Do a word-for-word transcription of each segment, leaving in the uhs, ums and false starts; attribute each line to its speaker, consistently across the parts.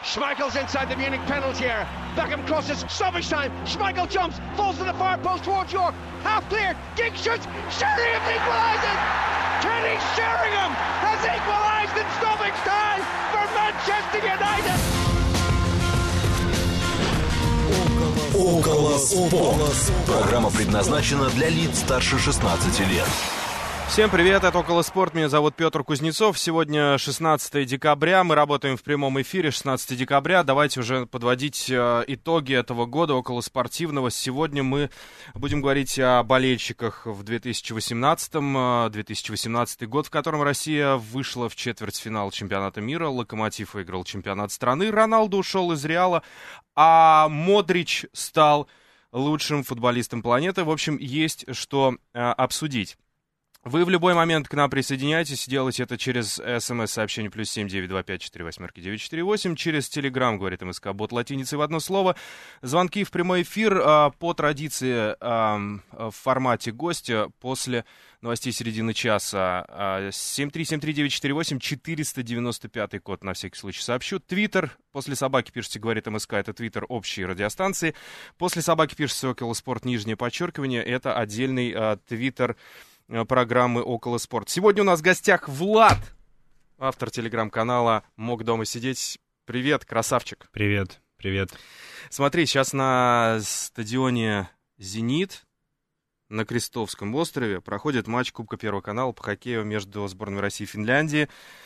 Speaker 1: Schmeichel's inside the Munich penalty area. Beckham crosses, stoppage time. Schmeichel jumps, falls to the far post towards York. Half clear, Giggs shoots, Sheringham equalises! Kenny Sheringham has equalised in stoppage time for Manchester United!
Speaker 2: Около спорт. Программа предназначена для лиц старше шестнадцати лет.
Speaker 3: Всем привет, это «Около спорт», меня зовут Петр Кузнецов. Сегодня шестнадцатое декабря, мы работаем в прямом эфире, шестнадцатое декабря. Давайте уже подводить э, итоги этого года околоспортивного. Сегодня мы будем говорить о болельщиках в две тысячи восемнадцатом. две тысячи восемнадцатый год, в котором Россия вышла в четвертьфинал чемпионата мира. Локомотив выиграл чемпионат страны. Роналду ушел из Реала, а Модрич стал лучшим футболистом планеты. В общем, есть что э, обсудить. Вы в любой момент к нам присоединяйтесь, делайте это через смс-сообщение плюс семь девять два пять четыре восемь девять четыре восемь, через телеграм, говорит МСК Бот, латиницей в одно слово. Звонки в прямой эфир а, по традиции а, в формате гостя после новостей середины часа. А, семь три семь три девять четыре восемь, четыреста девяносто пятый код, на всякий случай сообщу. Твиттер, после собаки пишите, говорит МСК, это твиттер общей радиостанции. После собаки пишите «Около спорт», нижнее подчеркивание, это отдельный а, твиттер программы «Около спорт». Сегодня у нас в гостях Влад, автор телеграм-канала «Мог дома сидеть». Привет, красавчик.
Speaker 4: Привет, привет.
Speaker 3: Смотри, сейчас на стадионе «Зенит» на Крестовском острове проходит матч Кубка Первого канала по хоккею между сборной России и Финляндии.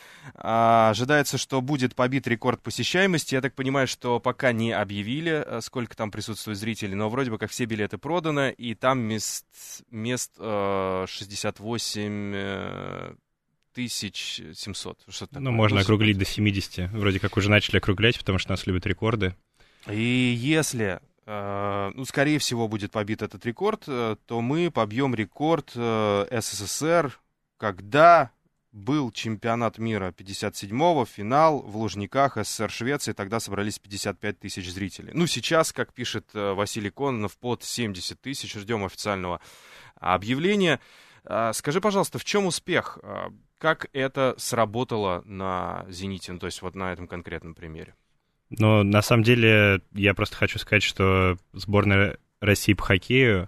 Speaker 3: А, ожидается, что будет побит рекорд посещаемости. Я так понимаю, что пока не объявили, сколько там присутствует зрителей, но вроде бы как все билеты проданы, и там мест, мест э, шестьдесят восемь тысяч семьсот. Что-то
Speaker 4: ну, можно округлить до семидесяти. Вроде как уже начали округлять, потому что нас любят рекорды.
Speaker 3: И если, э, ну, скорее всего, будет побит этот рекорд, э, то мы побьем рекорд э, СССР, когда был чемпионат мира пятьдесят седьмого, финал в Лужниках, СССР, Швеции, тогда собрались пятьдесят пять тысяч зрителей. Ну, сейчас, как пишет э, Василий Кононов, под семьдесят тысяч, ждем официального объявления. Э, скажи, пожалуйста, в чем успех? Э, как это сработало на «Зените», ну, то есть вот на этом конкретном примере?
Speaker 4: Ну, на самом деле, я просто хочу сказать, что сборная России по хоккею,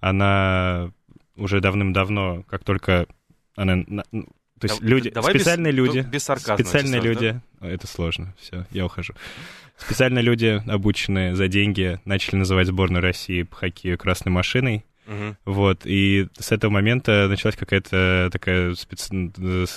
Speaker 4: она уже давным-давно, как только она... То есть люди,
Speaker 3: Давай
Speaker 4: специальные
Speaker 3: без,
Speaker 4: люди,
Speaker 3: без сарказма,
Speaker 4: специальные
Speaker 3: часов,
Speaker 4: люди,
Speaker 3: да?
Speaker 4: Это сложно, все, я ухожу. Специальные люди, обученные за деньги, начали называть сборную России по хоккею «красной машиной». Uh-huh. Вот, и с этого момента началась какая-то такая специ...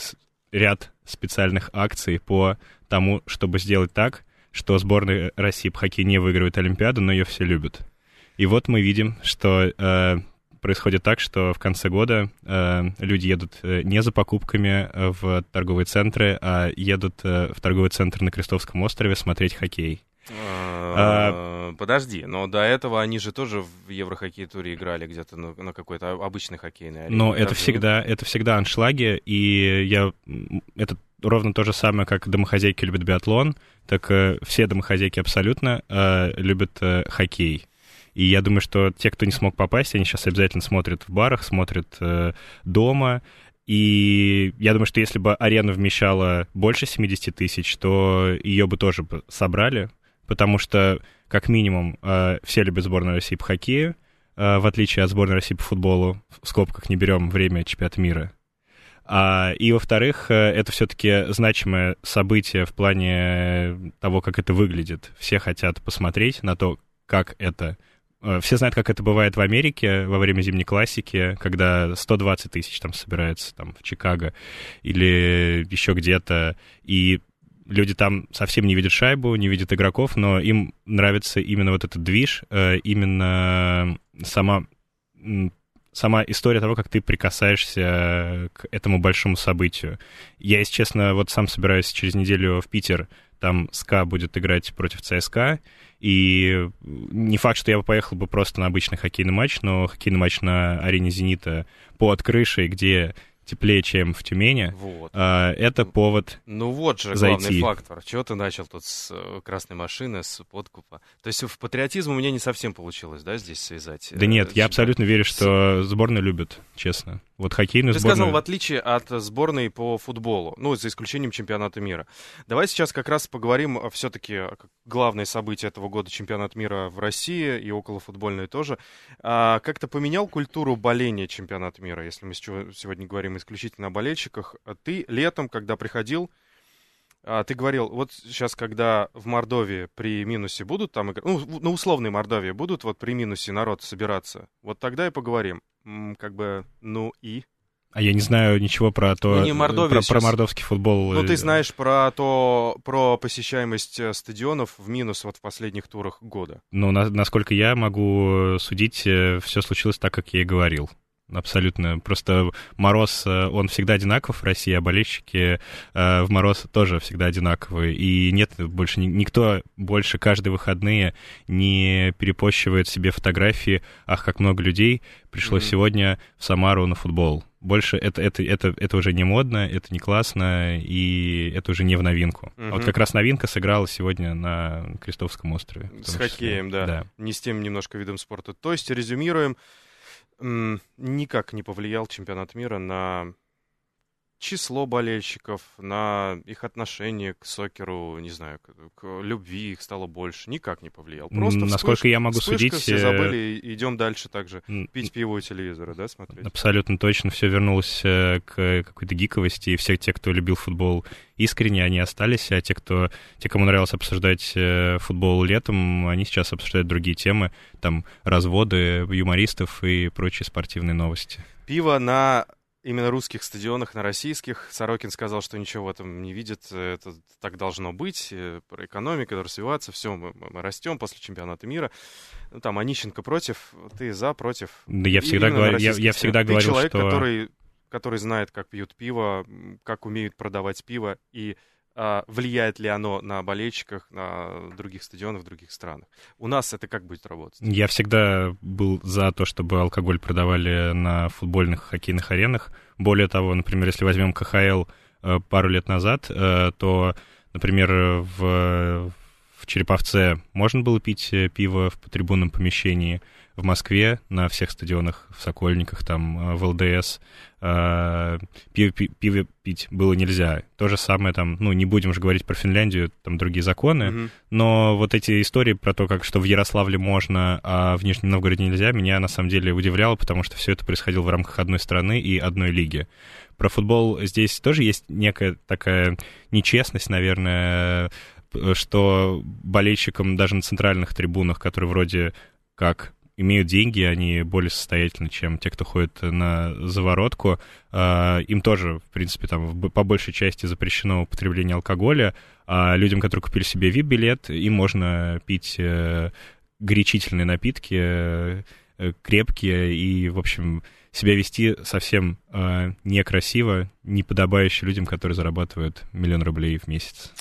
Speaker 4: ряд специальных акций по тому, чтобы сделать так, что сборная России по хоккею не выигрывает Олимпиаду, но ее все любят. И вот мы видим, что... Э, происходит так, что в конце года э, люди едут э, не за покупками э, в торговые центры, а едут э, в торговый центр на Крестовском острове смотреть хоккей.
Speaker 3: А, подожди, но до этого они же тоже в Еврохоккей-туре играли где-то на, на какой-то обычной хоккейной арене.
Speaker 4: Но это всегда, это всегда аншлаги, и я... Это ровно то же самое, как домохозяйки любят биатлон, так э, все домохозяйки абсолютно э, любят э, хоккей. И я думаю, что те, кто не смог попасть, они сейчас обязательно смотрят в барах, смотрят э, дома. И я думаю, что если бы арена вмещала больше семьдесят тысяч, то ее бы тоже собрали, потому что, как минимум, э, все любят сборную России по хоккею, э, в отличие от сборной России по футболу, в скобках не берем время чемпионата мира. А, и, во-вторых, это все-таки значимое событие в плане того, как это выглядит. Все хотят посмотреть на то, как это... Все знают, как это бывает в Америке во время зимней классики, когда сто двадцать тысяч там собирается там, в Чикаго или еще где-то, и люди там совсем не видят шайбу, не видят игроков, но им нравится именно вот этот движ, именно сама, сама история того, как ты прикасаешься к этому большому событию. Я, если честно, вот сам собираюсь через неделю в Питер, там СКА будет играть против ЦСКА, и не факт, что я бы поехал бы просто на обычный хоккейный матч, но хоккейный матч на арене «Зенита» под крышей, где теплее, чем в Тюмени,
Speaker 3: Вот.
Speaker 4: это повод
Speaker 3: Ну вот же
Speaker 4: зайти.
Speaker 3: главный фактор. Чего ты начал тут с э, красной машины, с подкупа? То есть в патриотизм у меня не совсем получилось, да, здесь связать?
Speaker 4: Да нет,
Speaker 3: э,
Speaker 4: я
Speaker 3: чемпионат?
Speaker 4: абсолютно верю, что сборную любят, честно. Вот хоккейную
Speaker 3: Ты
Speaker 4: сборную...
Speaker 3: сказал, в отличие от сборной по футболу, ну, за исключением чемпионата мира. Давай сейчас как раз поговорим все-таки главное событие этого года, чемпионат мира в России и околофутбольное тоже. А, как-то поменял культуру боления чемпионата мира, если мы сегодня говорим исключительно о болельщиках. Ты летом, когда приходил, а, ты говорил, вот сейчас, когда в Мордовии при минусе будут там играть, ну, на условной Мордовии будут вот при минусе народ собираться, вот тогда и поговорим. М, как бы, ну и...
Speaker 4: А я не знаю ничего про то,
Speaker 3: Ну, не Мордовия
Speaker 4: про,
Speaker 3: сейчас.
Speaker 4: про мордовский футбол.
Speaker 3: Ну, ты знаешь про то, про посещаемость стадионов в минус вот в последних турах года.
Speaker 4: Ну, на, насколько я могу судить, все случилось так, как я и говорил. Абсолютно. Просто мороз, он всегда одинаков в России, а болельщики э, в мороз тоже всегда одинаковые. И нет больше, никто больше каждые выходные не перепощивает себе фотографии. Ах, как много людей пришло mm-hmm. сегодня в Самару на футбол. Больше это, это, это, это уже не модно, это не классно, и это уже не в новинку. Mm-hmm. А вот как раз новинка сыграла сегодня на Крестовском острове.
Speaker 3: С хоккеем, да. да. Не с тем немножко видом спорта. То есть, резюмируем, никак не повлиял чемпионат мира на число болельщиков, на их отношение к сокеру, не знаю, к, к любви их стало больше. Никак не повлиял. Просто
Speaker 4: насколько
Speaker 3: вспышка,
Speaker 4: я могу
Speaker 3: вспышка,
Speaker 4: судить,
Speaker 3: все забыли, идем дальше также пить пиво у телевизора, да, смотреть.
Speaker 4: Абсолютно точно. Все вернулось к какой-то гиковости, и все те, кто любил футбол искренне, они остались, а те, кто, те, кому нравилось обсуждать футбол летом, они сейчас обсуждают другие темы, там разводы юмористов и прочие спортивные новости.
Speaker 3: Пиво на именно русских стадионах, на российских. Сорокин сказал, что ничего в этом не видит, это так должно быть, про экономику, развиваться, все, мы, мы растем после чемпионата мира. Ну, там Онищенко против, ты за, против.
Speaker 4: Да, я всегда, говорю, я, я всегда
Speaker 3: ты
Speaker 4: говорил,
Speaker 3: человек,
Speaker 4: что...
Speaker 3: который, который знает, как пьют пиво, как умеют продавать пиво, и а, влияет ли оно на болельщиках, на других стадионах, в других странах. У нас это как будет работать? Я
Speaker 4: всегда был за то, чтобы алкоголь продавали на футбольных, хоккейных аренах. Более того, например, если возьмем ка ха эл пару лет назад, то, например, в, в Череповце можно было пить пиво в трибунном помещении. В Москве на всех стадионах, в Сокольниках, там, в эл дэ эс пиво, пиво пить было нельзя. То же самое там, ну, не будем же говорить про Финляндию, там другие законы, mm-hmm. но вот эти истории про то, как что в Ярославле можно, а в Нижнем Новгороде нельзя, меня на самом деле удивляло, потому что все это происходило в рамках одной страны и одной лиги. Про футбол здесь тоже есть некая такая нечестность, наверное, что болельщикам даже на центральных трибунах, которые вроде как имеют деньги, они более состоятельны, чем те, кто ходит на заворотку. Им тоже, в принципе, там по большей части запрещено употребление алкоголя, а людям, которые купили себе ви ай пи-билет, им можно пить горячительные напитки, крепкие, и, в общем, себя вести совсем некрасиво, неподобающе людям, которые зарабатывают миллион рублей в месяц.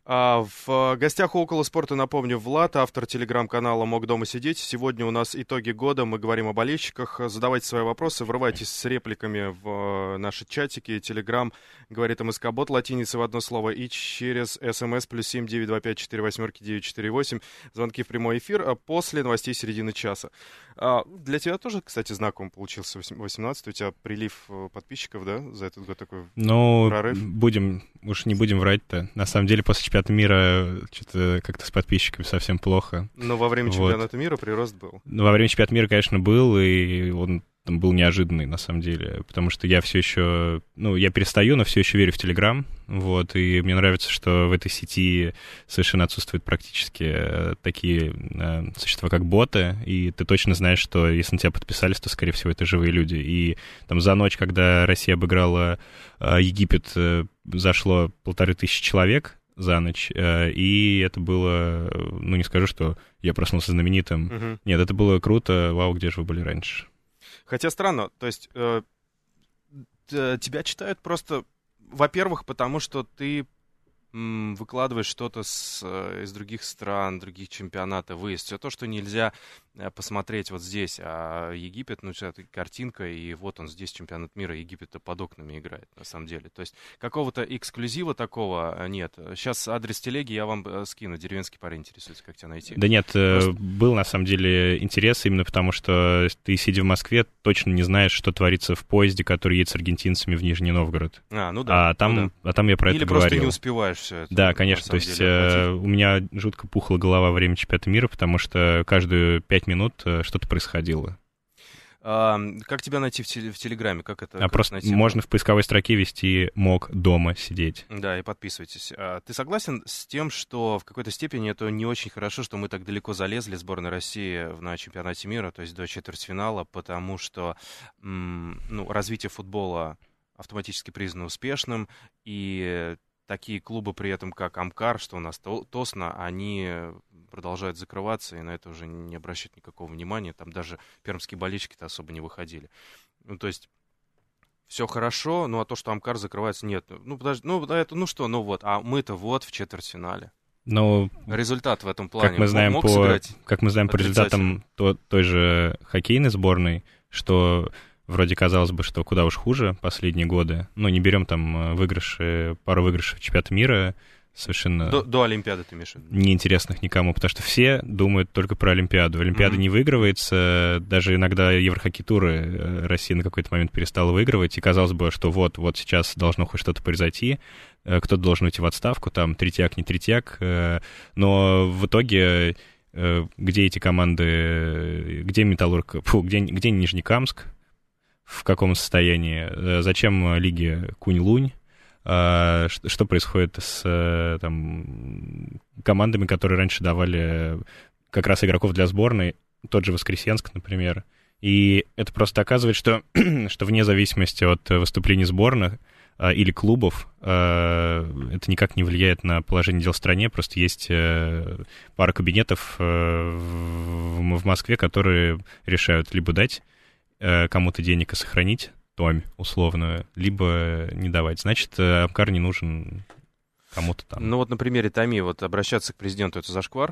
Speaker 3: В гостях у «Около спорта», напомню, Влад, автор телеграм-канала «Мог дома сидеть». Сегодня у нас итоги года, мы говорим о болельщиках. Задавайте свои вопросы, врывайтесь с репликами в наши чатики. Телеграм говорит МСК-бот, латиница в одно слово, и через СМС плюс семь девять два пять четыре восемь девять четыре восемь. Звонки в прямой эфир после новостей середины часа. Для тебя тоже, кстати, знаком получился восемнадцатый. У тебя прилив подписчиков, да, за этот год такой
Speaker 4: ну,
Speaker 3: прорыв?
Speaker 4: будем, уж не будем врать-то. На самом деле, после чемпионата мира что-то как-то с подписчиками совсем плохо.
Speaker 3: Но во время чемпионата
Speaker 4: вот.
Speaker 3: мира прирост был.
Speaker 4: Ну, во время чемпионата мира, конечно, был, и он там был неожиданный, на самом деле, потому что я все еще, ну, я перестаю, но все еще верю в Телеграм, вот, и мне нравится, что в этой сети совершенно отсутствуют практически такие э, существа, как боты, и ты точно знаешь, что если на тебя подписались, то, скорее всего, это живые люди, и там за ночь, когда Россия обыграла э, Египет, э, зашло полторы тысячи человек за ночь, э, и это было, ну, не скажу, что я проснулся знаменитым, uh-huh. Нет, это было круто, вау, где же вы были раньше?
Speaker 3: Хотя странно, то есть э, тебя читают просто, во-первых, потому что ты м, выкладывать что-то с, э, из других стран, других чемпионатов, выезд. Все то, что нельзя э, посмотреть вот здесь. А Египет, ну, это картинка, и вот он здесь, чемпионат мира, Египет-то под окнами играет, на самом деле. То есть какого-то эксклюзива такого нет. Сейчас адрес телеги я вам э, скину. Деревенский парень интересуется, как тебя найти.
Speaker 4: Да нет,
Speaker 3: Просто...
Speaker 4: был на самом деле интерес именно потому, что ты, сидя в Москве, точно не знаешь, что творится в поезде, который едет с аргентинцами в Нижний Новгород.
Speaker 3: А, ну да.
Speaker 4: А там,
Speaker 3: ну да.
Speaker 4: а там я про
Speaker 3: Или
Speaker 4: это
Speaker 3: просто
Speaker 4: говорил.
Speaker 3: не успеваешь все это.
Speaker 4: Да, конечно. То есть э, у меня жутко пухла голова во время чемпионата мира, потому что каждые пять минут э, что-то происходило.
Speaker 3: А, как тебя найти в, теле, в Телеграме? Как это?
Speaker 4: А
Speaker 3: как
Speaker 4: просто
Speaker 3: найти?
Speaker 4: можно в поисковой строке ввести «мог дома сидеть».
Speaker 3: Да, и подписывайтесь. А, ты согласен с тем, что в какой-то степени это не очень хорошо, что мы так далеко залезли, сборная России, на чемпионате мира, то есть до четвертьфинала, потому что м, ну, развитие футбола автоматически признано успешным, и такие клубы при этом, как Амкар, что у нас Тосно, они продолжают закрываться, и на это уже не обращают никакого внимания. Там даже пермские болельщики-то особо не выходили. Ну, то есть все хорошо, ну, а то, что Амкар закрывается, нет. Ну, подожди, ну, это, ну что, ну вот, а мы-то вот в четвертьфинале.
Speaker 4: Но
Speaker 3: результат в этом плане
Speaker 4: как мы знаем
Speaker 3: мог
Speaker 4: по,
Speaker 3: сыграть
Speaker 4: как мы знаем по результатам то, той же хоккейной сборной, что вроде казалось бы, что куда уж хуже последние годы. Ну, не берем там выигрыши, пару выигрышей чемпионата мира, совершенно...
Speaker 3: До, до Олимпиады ты имеешь в виду?
Speaker 4: Неинтересных никому, потому что все думают только про Олимпиаду. Олимпиада mm-hmm. не выигрывается, даже иногда Еврохоккей-туры Россия на какой-то момент перестала выигрывать, и казалось бы, что вот, вот сейчас должно хоть что-то произойти, кто-то должен уйти в отставку, там, третьяк, не третьяк, но в итоге где эти команды, где Металлург, фу, где, где Нижнекамск, в каком состоянии, зачем лиге Кунь-Лунь, что происходит с там, командами, которые раньше давали как раз игроков для сборной, тот же Воскресенск, например. И это просто доказывает, что, что вне зависимости от выступлений сборных или клубов, это никак не влияет на положение дел в стране. Просто есть пара кабинетов в Москве, которые решают либо дать кому-то денег и сохранить томь условную, либо не давать. Значит, Амкар не нужен кому-то там.
Speaker 3: Ну вот на примере Томи, вот обращаться к президенту — это зашквар?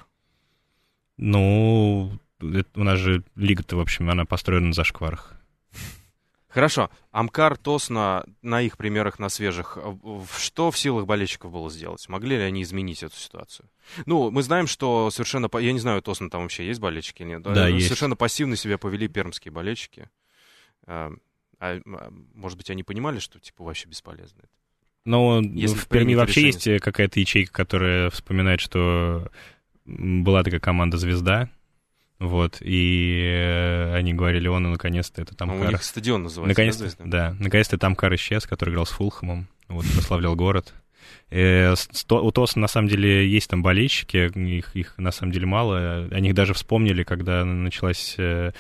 Speaker 4: Ну, это, у нас же лига-то, в общем, она построена на зашкварах.
Speaker 3: Хорошо. Амкар, Тосно, на их примерах, на свежих, что в силах болельщиков было сделать? Могли ли они изменить эту ситуацию? Ну, мы знаем, что совершенно... Я не знаю, Тосно там вообще есть болельщики или нет?
Speaker 4: Да, есть.
Speaker 3: Совершенно пассивно себя повели пермские болельщики. А, может быть, они понимали, что, типа, вообще бесполезно это?
Speaker 4: Ну, в Перми вообще решение... есть какая-то ячейка, которая вспоминает, что была такая команда «Звезда», вот, и они говорили, он, ну, наконец-то это Амкар.
Speaker 3: А у них стадион называется,
Speaker 4: наконец-то, да, да, наконец-то это Амкар исчез, который играл с Фулхэмом, вот, прославлял город. И у Тосно, на самом деле, есть там болельщики, их, их на самом деле мало. Они их даже вспомнили, когда началась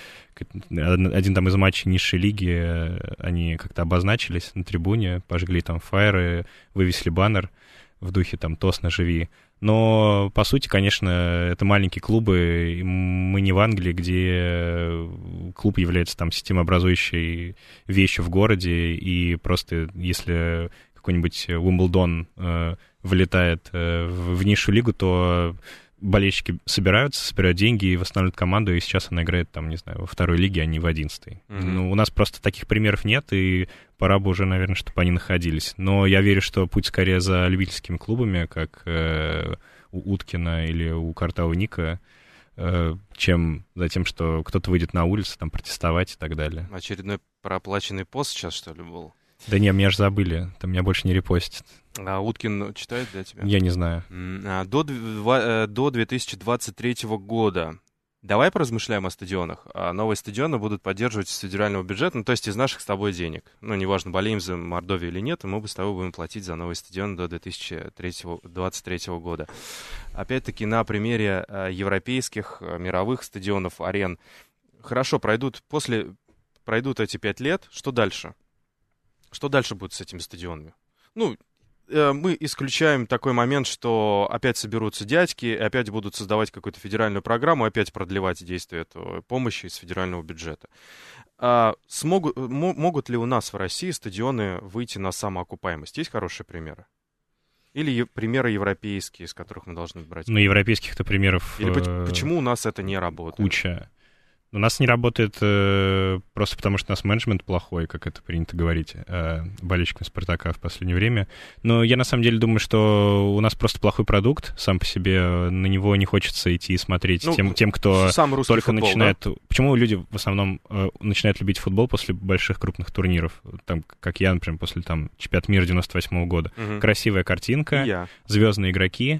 Speaker 4: один там из матчей низшей лиги, они как-то обозначились на трибуне, пожгли там фаеры, вывесили баннер в духе там «Тосно, живи». Но, по сути, конечно, это маленькие клубы. Мы не в Англии, где клуб является там системообразующей вещью в городе, и просто если какой-нибудь Уимблдон э, вылетает э, в, в низшую лигу, то болельщики собираются, собирают деньги и восстанавливают команду, и сейчас она играет, там, не знаю, во второй лиге, а не в одиннадцатой. Mm-hmm. Ну, у нас просто таких примеров нет, и пора бы уже, наверное, чтобы они находились. Но я верю, что путь скорее за любительскими клубами, как э, у Уткина или у Картау Ника, э, чем за тем, что кто-то выйдет на улицу, там, протестовать и так далее.
Speaker 3: Очередной прооплаченный пост сейчас, что ли, был?
Speaker 4: Да не, меня же забыли, там меня больше не репостят.
Speaker 3: А Уткин читает для тебя?
Speaker 4: Я не знаю.
Speaker 3: До, до две тысячи двадцать третьего года. Давай поразмышляем о стадионах. Новые стадионы будут поддерживать из федерального бюджета, ну, то есть из наших с тобой денег. Ну, неважно, болеем за Мордовию или нет, мы бы с тобой будем платить за новые стадионы до две тысячи двадцать третьего года. Опять-таки, на примере европейских, мировых стадионов, арен. Хорошо, пройдут, после, пройдут эти пять лет, что дальше? Что дальше будет с этими стадионами? Ну, э, мы исключаем такой момент, что опять соберутся дядьки, опять будут создавать какую-то федеральную программу, опять продлевать действие этой помощи из федерального бюджета. А смогут, м- могут ли у нас в России стадионы выйти на самоокупаемость? Есть хорошие примеры? Или е- примеры европейские, из которых мы должны брать?
Speaker 4: Ну, европейских-то примеров...
Speaker 3: Или
Speaker 4: э-
Speaker 3: почему у нас это не работает?
Speaker 4: Куча. У нас не работает э, просто потому, что у нас менеджмент плохой, как это принято говорить э, болельщикам «Спартака» в последнее время. Но я на самом деле думаю, что у нас просто плохой продукт сам по себе. На него не хочется идти и смотреть ну, тем, тем, кто только футбол, начинает... Да? Почему люди в основном э, начинают любить футбол после больших крупных турниров? Там, как я, например, после там, чемпионата мира девяносто восьмого года. Угу. Красивая картинка, звездные игроки.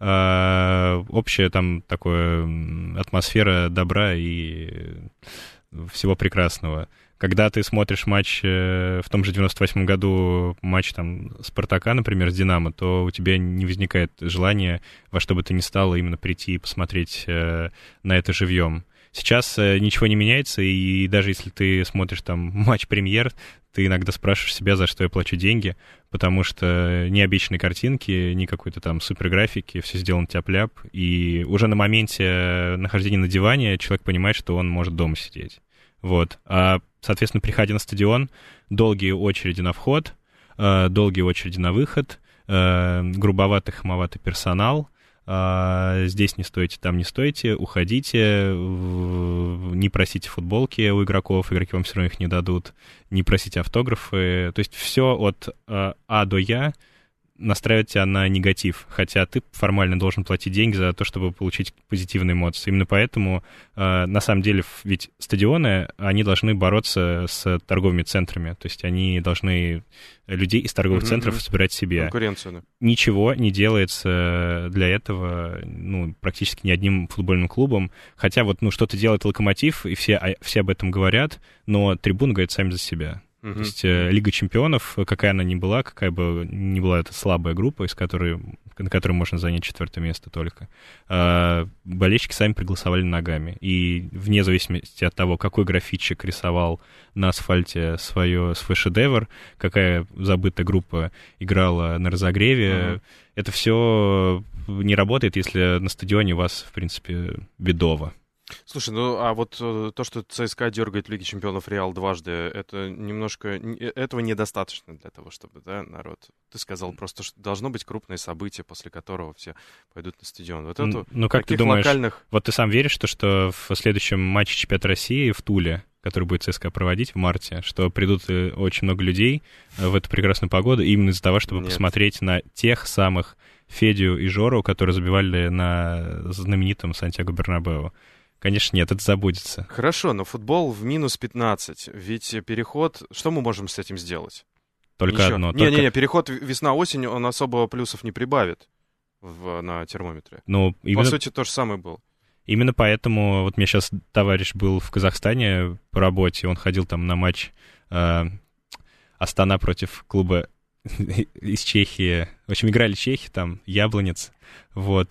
Speaker 4: Uh, общая там такая атмосфера добра и всего прекрасного. Когда ты смотришь матч э, в том же девяносто восьмом году, матч там «Спартака», например, с «Динамо», то у тебя не возникает желания во что бы то ни стало именно прийти и посмотреть э, на это живьем. Сейчас э, ничего не меняется, и даже если ты смотришь там матч «Премьер», ты иногда спрашиваешь себя, за что я плачу деньги, потому что ни обещанной картинки, ни какой-то там суперграфики, все сделано тяп-ляп, и уже на моменте нахождения на диване человек понимает, что он может дома сидеть. Вот. А, соответственно, приходя на стадион, долгие очереди на вход, э, долгие очереди на выход, э, грубоватый, хамоватый персонал, Uh, здесь не стойте, там не стойте, уходите, не просите футболки у игроков, игроки вам все равно их не дадут, не просите автографы, то есть все от uh, А до Я настраивает тебя на негатив, хотя ты формально должен платить деньги за то, чтобы получить позитивные эмоции. Именно поэтому, э, на самом деле, ведь стадионы, они должны бороться с торговыми центрами, то есть они должны людей из торговых mm-hmm. центров собирать себе.
Speaker 3: Конкуренцию, да.
Speaker 4: Ничего не делается для этого, ну, практически ни одним футбольным клубом, хотя вот, ну, что-то делает «Локомотив», и все, все об этом говорят, но трибуны говорят сами за себя. Uh-huh. То есть э, Лига чемпионов, какая она ни была, какая бы ни была эта слабая группа, из которой, на которой можно занять четвертое место только, э, болельщики сами проголосовали ногами. И вне зависимости от того, какой графитчик рисовал на асфальте свое, свой шедевр, какая забытая группа играла на разогреве, uh-huh. это все не работает, если на стадионе у вас, в принципе, бедово.
Speaker 3: Слушай, ну а вот э, то, что ЦСКА дергает в Лиге чемпионов Реал дважды, это немножко... Этого недостаточно для того, чтобы, да, народ... Ты сказал просто, что должно быть крупное событие, после которого все пойдут на стадион. Вот это,
Speaker 4: ну, как ты думаешь,
Speaker 3: локальных...
Speaker 4: вот ты сам веришь, что, что в следующем матче чемпионата России в Туле, который будет ЦСКА проводить в марте, что придут очень много людей в эту прекрасную погоду именно из-за того, чтобы Нет. посмотреть на тех самых Федю и Жору, которые забивали на знаменитом Сантьяго Бернабеу? Конечно, нет, это забудется.
Speaker 3: Хорошо, но футбол в минус пятнадцать. Ведь переход... Что мы можем с этим сделать?
Speaker 4: Только
Speaker 3: Ничего.
Speaker 4: одно.
Speaker 3: Не-не-не,
Speaker 4: только...
Speaker 3: переход весна-осень, он особо плюсов не прибавит в, на термометре.
Speaker 4: Ну, именно...
Speaker 3: По сути, то же самое было.
Speaker 4: Именно поэтому... Вот мне сейчас товарищ был в Казахстане по работе, он ходил там на матч э, Астана против клуба из Чехии. В общем, играли чехи, там, Яблонец. Вот,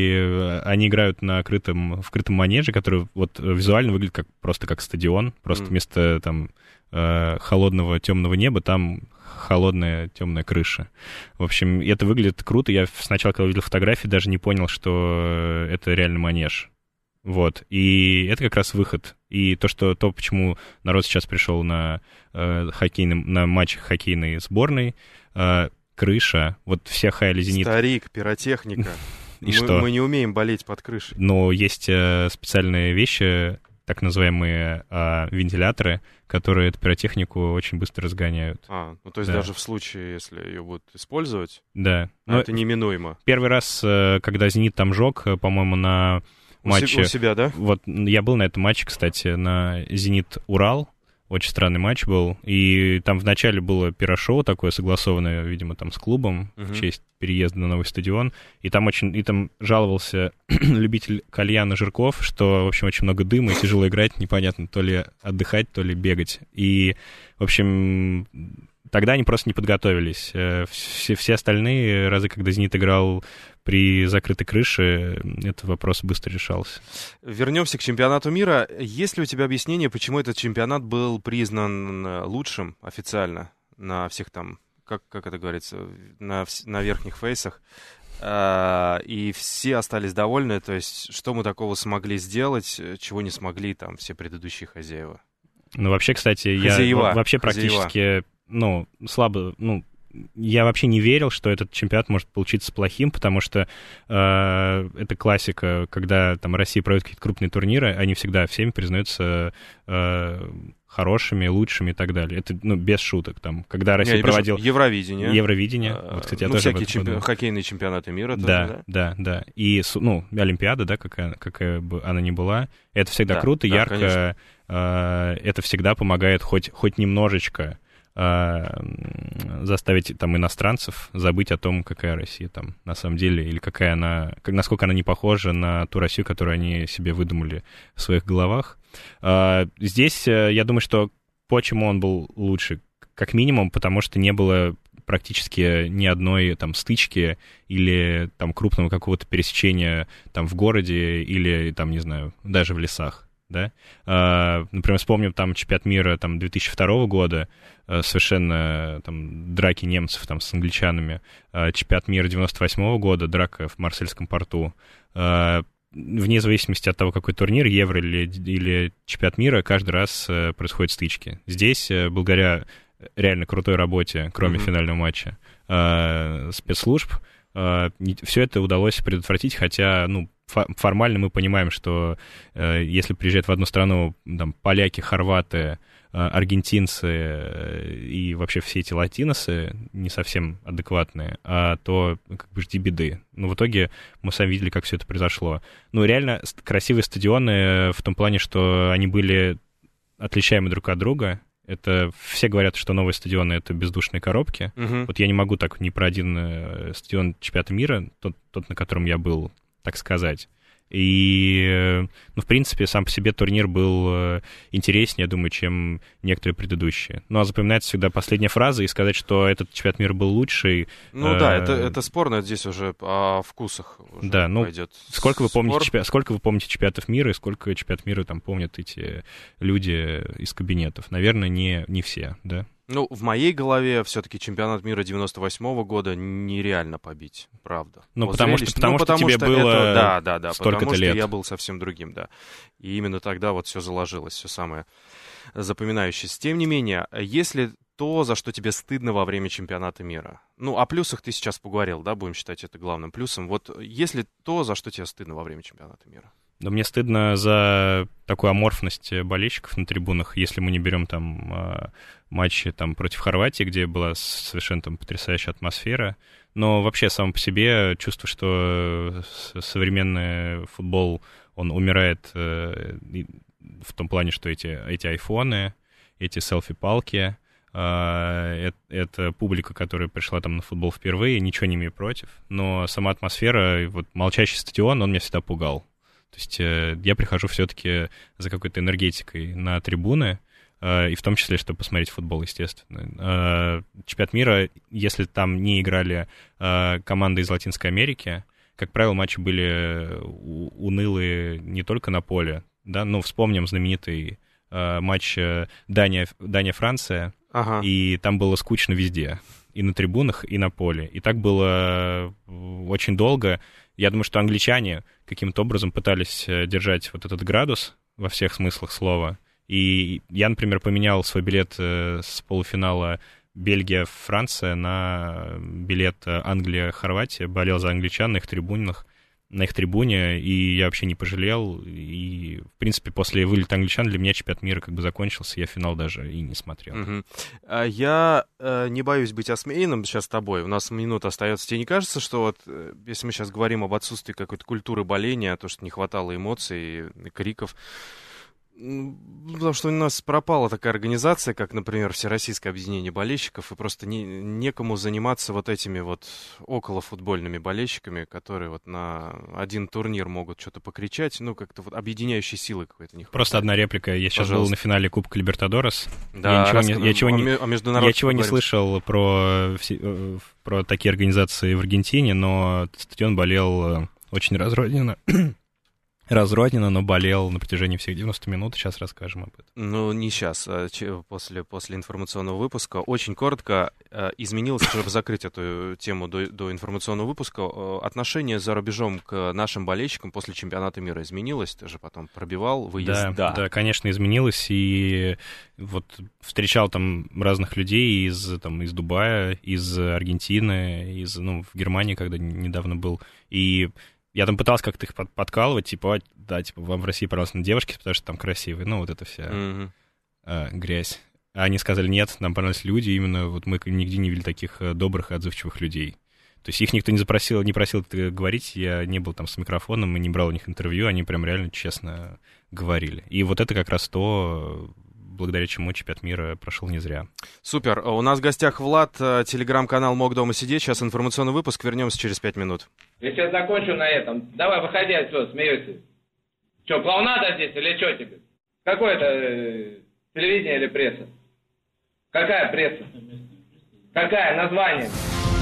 Speaker 4: и они играют на крытом, в крытом манеже, который вот визуально выглядит как, просто как стадион. Просто mm. вместо там холодного темного неба там холодная темная крыша. В общем, это выглядит круто. Я сначала, когда увидел фотографии, даже не понял, что это реально манеж. Вот, и это как раз выход. И то, что, то почему народ сейчас пришел на, э, хоккейный, на матч хоккейной сборной, э, крыша, вот все хайли «Зенит».
Speaker 3: Старик, пиротехника.
Speaker 4: И
Speaker 3: мы,
Speaker 4: что?
Speaker 3: Мы не умеем болеть под крышей.
Speaker 4: Но есть э, специальные вещи, так называемые э, вентиляторы, которые эту пиротехнику очень быстро разгоняют.
Speaker 3: А, ну то есть
Speaker 4: да.
Speaker 3: даже в случае, если ее будут использовать,
Speaker 4: да.
Speaker 3: а это неминуемо.
Speaker 4: Первый раз, э, когда «Зенит» там жег, по-моему, на матче...
Speaker 3: У себя, да?
Speaker 4: Вот я был на этом матче, кстати, на «Зенит-Урал». Очень странный матч был. И там вначале было пиро-шоу такое согласованное, видимо, там с клубом uh-huh. в честь переезда на новый стадион. И там очень, и там жаловался любитель кальяна Жирков, что, в общем, очень много дыма и тяжело играть, непонятно, то ли отдыхать, то ли бегать. И, в общем, тогда они просто не подготовились. Все, все остальные разы, когда «Зенит» играл при закрытой крыше, этот вопрос быстро решался.
Speaker 3: Вернемся к чемпионату мира. Есть ли у тебя объяснение, почему этот чемпионат был признан лучшим официально на всех там, как, как это говорится, на, на верхних фейсах, и все остались довольны? То есть, что мы такого смогли сделать, чего не смогли там все предыдущие хозяева?
Speaker 4: Ну, вообще, кстати,
Speaker 3: Хозяева.
Speaker 4: я вообще
Speaker 3: Хозяева.
Speaker 4: практически, ну, слабо, ну, я вообще не верил, что этот чемпионат может получиться плохим, потому что э, это классика, когда там Россия проводит какие-то крупные турниры, они всегда всеми признаются э, хорошими, лучшими и так далее. Это, ну, без шуток. Там, когда Россия
Speaker 3: не,
Speaker 4: проводила...
Speaker 3: Евровидение.
Speaker 4: Евровидение. А, вот, кстати, я
Speaker 3: ну,
Speaker 4: тоже
Speaker 3: всякие чемпи... хоккейные чемпионаты мира.
Speaker 4: Да,
Speaker 3: тоже,
Speaker 4: да, да, да. И, ну, Олимпиада, да, какая, какая бы она ни была, это всегда
Speaker 3: да,
Speaker 4: круто,
Speaker 3: да,
Speaker 4: ярко. Э, это всегда помогает хоть, хоть немножечко заставить там иностранцев забыть о том, какая Россия там на самом деле, или какая она, как, насколько она не похожа на ту Россию, которую они себе выдумали в своих головах. Здесь, я думаю, что почему он был лучше? Как минимум, потому что не было практически ни одной там стычки или там крупного какого-то пересечения там в городе или там, не знаю, даже в лесах. Да? Uh, например, вспомним там чемпионат мира там, две тысячи второго года, uh, совершенно там, драки немцев там, с англичанами, uh, чемпионат мира девяносто восьмого года, драка в Марсельском порту. Uh, вне зависимости от того, какой турнир, Евро или, или чемпионат мира, каждый раз uh, происходят стычки. Здесь, uh, благодаря реально крутой работе, кроме mm-hmm. финального матча, uh, спецслужб, uh, все это удалось предотвратить, хотя, ну, формально мы понимаем, что э, если приезжают в одну страну там, поляки, хорваты, э, аргентинцы э, и вообще все эти латиносы не совсем адекватные, а то как бы жди беды. Но в итоге мы сами видели, как все это произошло. Ну, реально красивые стадионы в том плане, что они были отличаемы друг от друга. Это все говорят, что новые стадионы — это бездушные коробки. Uh-huh. Вот я не могу так ни про один стадион чемпионата мира, тот, тот, на котором я был, так сказать. И, ну, в принципе, сам по себе турнир был интереснее, я думаю, чем некоторые предыдущие. Ну, а запоминается всегда последняя фраза, и сказать, что этот чемпионат мира был лучший...
Speaker 3: Ну
Speaker 4: э-
Speaker 3: да, это, это спорно, здесь уже о вкусах уже
Speaker 4: да, ну,
Speaker 3: пойдет
Speaker 4: сколько вы, помните
Speaker 3: спор.
Speaker 4: чемпи... сколько вы помните чемпионатов мира, и сколько чемпионатов мира там помнят эти люди из кабинетов? Наверное, не, не все, да?
Speaker 3: Ну, в моей голове все-таки чемпионат мира девяносто восьмого года нереально побить, правда.
Speaker 4: Ну,
Speaker 3: вот
Speaker 4: потому,
Speaker 3: зрелищ...
Speaker 4: что, потому,
Speaker 3: ну,
Speaker 4: что
Speaker 3: потому
Speaker 4: тебе
Speaker 3: что
Speaker 4: было
Speaker 3: это... Да, да, да,
Speaker 4: столько-то
Speaker 3: потому
Speaker 4: лет.
Speaker 3: что я был совсем другим, да. И именно тогда вот все заложилось, все самое запоминающееся. Тем не менее, если то, за что тебе стыдно во время чемпионата мира, ну, о плюсах ты сейчас поговорил, да, будем считать это главным плюсом. Вот если то, за что тебе стыдно во время чемпионата мира?
Speaker 4: Да, мне стыдно за такую аморфность болельщиков на трибунах, если мы не берем там матчи там, против Хорватии, где была совершенно там потрясающая атмосфера. Но вообще, сам по себе, чувство, что современный футбол, он умирает в том плане, что эти, эти айфоны, эти селфи-палки, это, это публика, которая пришла там на футбол впервые, ничего не имею против. Но сама атмосфера, вот молчащий стадион, он меня всегда пугал. То есть э, я прихожу все-таки за какой-то энергетикой на трибуны, э, и в том числе, чтобы посмотреть футбол, естественно. Э, чемпионат мира, если там не играли э, команды из Латинской Америки, как правило, матчи были унылые не только на поле, да, но вспомним знаменитый э, матч Дания, Дания-Франция, ага. И там было скучно везде, и на трибунах, и на поле. И так было очень долго. Я думаю, что англичане каким-то образом пытались держать вот этот градус во всех смыслах слова. И я, например, поменял свой билет с полуфинала Бельгия-Франция на билет Англия-Хорватия. Болел за англичан на их трибунах, на их трибуне, и я вообще не пожалел. И, в принципе, после вылета англичан для меня чемпионат мира как бы закончился, я финал даже и не смотрел.
Speaker 3: Угу. А я э, не боюсь быть осмеянным сейчас с тобой. У нас минута остается. Тебе не кажется, что вот, э, если мы сейчас говорим об отсутствии какой-то культуры боления, то, что не хватало эмоций, криков, потому что у нас пропала такая организация, как, например, Всероссийское объединение болельщиков, и просто не, некому заниматься вот этими вот околофутбольными болельщиками, которые вот на один турнир могут что-то покричать, ну, как-то вот объединяющей силы какой-то не хватает.
Speaker 4: Просто одна реплика. Я сейчас
Speaker 3: Пожалуйста.
Speaker 4: был на финале Кубка Либертадорес.
Speaker 3: Да,
Speaker 4: я ничего, не, я чего,
Speaker 3: о,
Speaker 4: не,
Speaker 3: о
Speaker 4: я чего не слышал про, про такие организации в Аргентине, но стадион болел очень разрозненно. разрозненно, но болел на протяжении всех девяноста минут. Сейчас расскажем об этом.
Speaker 3: Ну, не сейчас, а после, после информационного выпуска. Очень коротко, изменилось, чтобы закрыть эту тему до, до информационного выпуска, отношение за рубежом к нашим болельщикам после чемпионата мира изменилось? Ты же потом пробивал выезд.
Speaker 4: Да, да, да, конечно, изменилось. И вот встречал там разных людей из, там, из Дубая, из Аргентины, из, ну, в Германии, когда недавно был. И я там пытался как-то их под, подкалывать, типа, да, типа, вам в России, пожалуйста, на девушки, потому что там красивые, ну, вот это вся mm-hmm. а, грязь. А они сказали, нет, нам понравились люди, именно вот мы нигде не видели таких добрых и отзывчивых людей. То есть их никто не запросил, не просил говорить, я не был там с микрофоном и не брал у них интервью, они прям реально честно говорили. И вот это как раз то, благодаря чему чемпионат мира прошел не зря.
Speaker 3: Супер. У нас в гостях Влад, телеграм-канал «Мог дома сидеть». Сейчас информационный выпуск. Вернемся через пять минут.
Speaker 5: Я сейчас закончу на этом. Давай, выходи отсюда, смеешься. Че, клоунада здесь или что тебе? Какое это э, телевидение или пресса? Какая пресса? Какая? Название?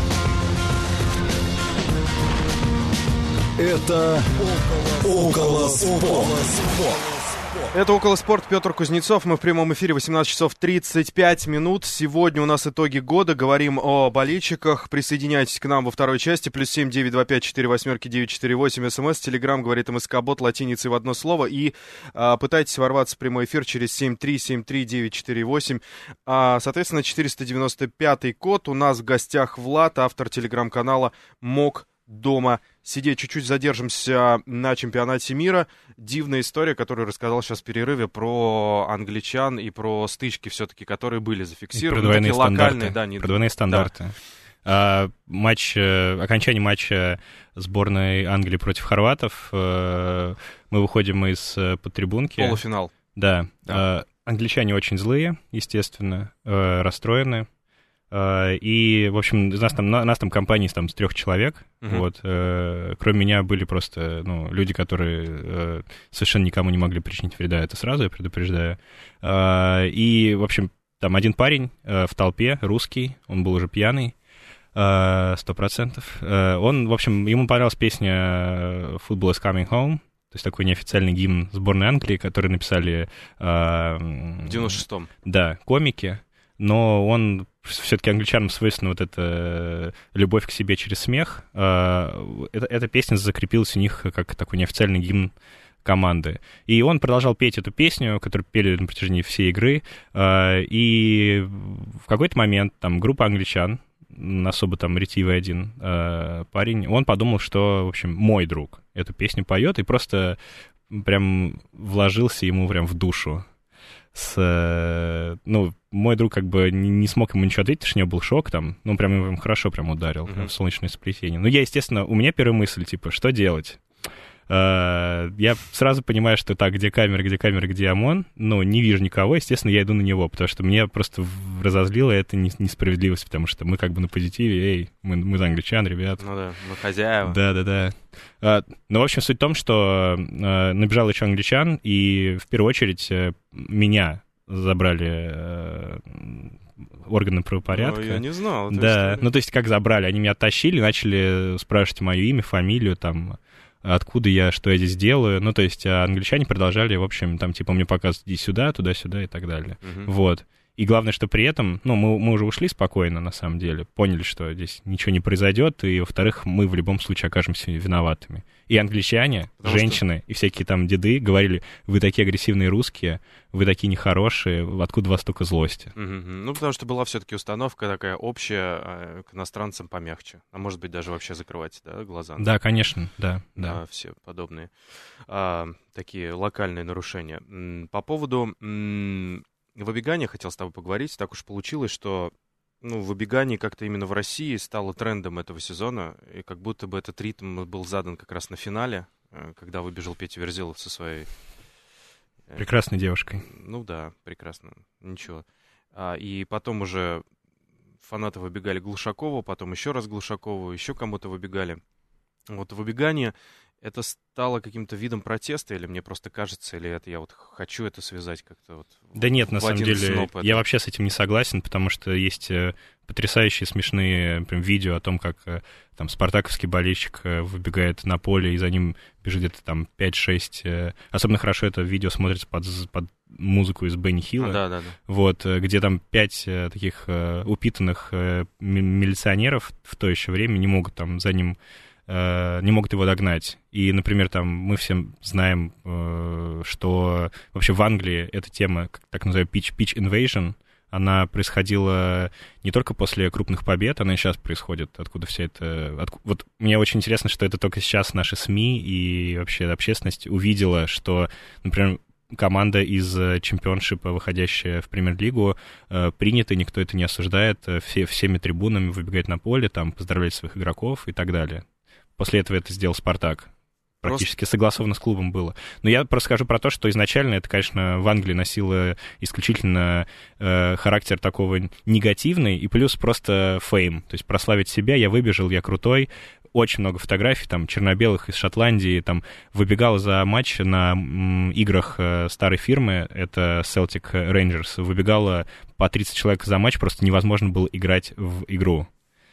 Speaker 2: Это «Около спорта».
Speaker 3: Это «Около спорта», Петр Кузнецов. Мы в прямом эфире, восемнадцать часов тридцать пять минут. Сегодня у нас итоги года. Говорим о болельщиках. Присоединяйтесь к нам во второй части. Плюс семь девять два пять четыре восьмерки девять четыре восемь. СМС, Телеграм, говорит МСК-бот, латиницей в одно слово. И а, пытайтесь ворваться в прямой эфир через семь три семь три девять четыре восемь. А, соответственно, четыреста девяносто пятый код. У нас в гостях Влад, автор телеграм-канала «Мог дома сидеть». Чуть-чуть задержимся на чемпионате мира. Дивная история, которую рассказал сейчас в перерыве, про англичан и про стычки все-таки, которые были зафиксированы.
Speaker 4: Про двойные стандарты.
Speaker 3: Локальные, да, не...
Speaker 4: Про двойные стандарты. Да. А, матч, окончание матча сборной Англии против хорватов. Мы выходим из подтрибунки.
Speaker 3: Полуфинал.
Speaker 4: Да. да. Англичане очень злые, естественно, расстроены. И, в общем, нас там, нас там компания там, с трех человек, uh-huh. вот, э, кроме меня были просто, ну, люди, которые э, совершенно никому не могли причинить вреда, это сразу я предупреждаю. Э, и, в общем, там один парень э, в толпе, русский, он был уже пьяный, сто процентов. Э, он, в общем, ему понравилась песня «Football is coming home», то есть такой неофициальный гимн сборной Англии, который написали... Э,
Speaker 3: в девяносто шестом.
Speaker 4: Да, комики. Но он, все-таки англичанам свойственна вот эта любовь к себе через смех. Эта, эта песня закрепилась у них как такой неофициальный гимн команды. И он продолжал петь эту песню, которую пели на протяжении всей игры. И в какой-то момент там группа англичан, особо там ретивый один парень, он подумал, что, в общем, мой друг эту песню поет, и просто прям вложился ему прям в душу. С, ну, мой друг как бы не, не смог ему ничего ответить, потому что у него был шок там, ну, прям ему хорошо прям ударил, mm-hmm. прям в солнечное сплетение. Ну, я, естественно, у меня первая мысль, типа, что делать? Uh, я сразу понимаю, что так, где камера, где камера, где ОМОН, но не вижу никого, естественно, я иду на него, потому что меня просто разозлило это несправедливость, потому что мы как бы на позитиве, эй, мы, мы за англичан, ребят.
Speaker 3: Ну да, мы хозяева.
Speaker 4: Да-да-да. Uh, ну, в общем, суть в том, что uh, набежал еще англичан, и в первую очередь uh, меня забрали uh, органы правопорядка.
Speaker 3: Ну, я не знал.
Speaker 4: Да,
Speaker 3: историю.
Speaker 4: Ну, то есть как забрали, они меня оттащили, начали спрашивать мое имя, фамилию, там... откуда я, что я здесь делаю. Ну, то есть а англичане продолжали, в общем, там, типа, мне показывать, иди сюда, туда-сюда и так далее. Uh-huh. Вот. И главное, что при этом, ну, мы, мы уже ушли спокойно, на самом деле, поняли, что здесь ничего не произойдет, и, во-вторых, мы в любом случае окажемся виноватыми. И англичане, Потому женщины что... и всякие там деды говорили, вы такие агрессивные русские, вы такие нехорошие, откуда у вас столько злости?
Speaker 3: Uh-huh. Ну, потому что была все-таки установка такая общая, э, к иностранцам помягче. А может быть, даже вообще закрывать, да, глаза?
Speaker 4: Да, конечно, да.
Speaker 3: Да,
Speaker 4: да.
Speaker 3: все подобные а, такие локальные нарушения. По поводу... М- выбегания хотел с тобой поговорить. Так уж получилось, что ну, выбегание как-то именно в России стало трендом этого сезона. И как будто бы этот ритм был задан как раз на финале, когда выбежал Петя Верзилов со своей...
Speaker 4: Прекрасной девушкой.
Speaker 3: Ну да, прекрасно. Ничего. А, и потом уже фанаты выбегали Глушакову, потом еще раз Глушакову, еще кому-то выбегали. Вот выбегание это стало каким-то видом протеста, или мне просто кажется, или это я вот хочу это связать как-то вот
Speaker 4: Да
Speaker 3: в,
Speaker 4: нет, на
Speaker 3: в
Speaker 4: самом
Speaker 3: один
Speaker 4: деле,
Speaker 3: сноп
Speaker 4: я
Speaker 3: это?
Speaker 4: вообще с этим не согласен, потому что есть э, потрясающие смешные прям видео о том, как э, там спартаковский болельщик э, выбегает на поле, и за ним бежит где-то там пять-шесть... Э, особенно хорошо это видео смотрится под, под музыку из Бенни Хилла,
Speaker 3: Да, да, да.
Speaker 4: вот, э, где там пять э, таких э, упитанных э, ми- милиционеров в то еще время не могут там за ним... не могут его догнать. И, например, там мы все знаем, что вообще в Англии эта тема, так называемая pitch, pitch invasion, она происходила не только после крупных побед, она и сейчас происходит. Откуда вся это... Отку... Вот мне очень интересно, что это только сейчас наши СМИ и вообще общественность увидела, что, например, команда из чемпионшипа, выходящая в премьер-лигу, э, принята, никто это не осуждает, все, всеми трибунами выбегает на поле, там, поздравляет своих игроков и так далее. После этого это сделал «Спартак». Практически просто... согласовано с клубом было. Но я просто скажу про то, что изначально это, конечно, в Англии носило исключительно э, характер такого негативный, и плюс просто фейм, то есть прославить себя, я выбежал, я крутой. Очень много фотографий, там, черно-белых из Шотландии, там, выбегал за матч на м, играх э, старой фирмы, это Celtic Rangers, выбегало по тридцать человек за матч, просто невозможно было играть в игру.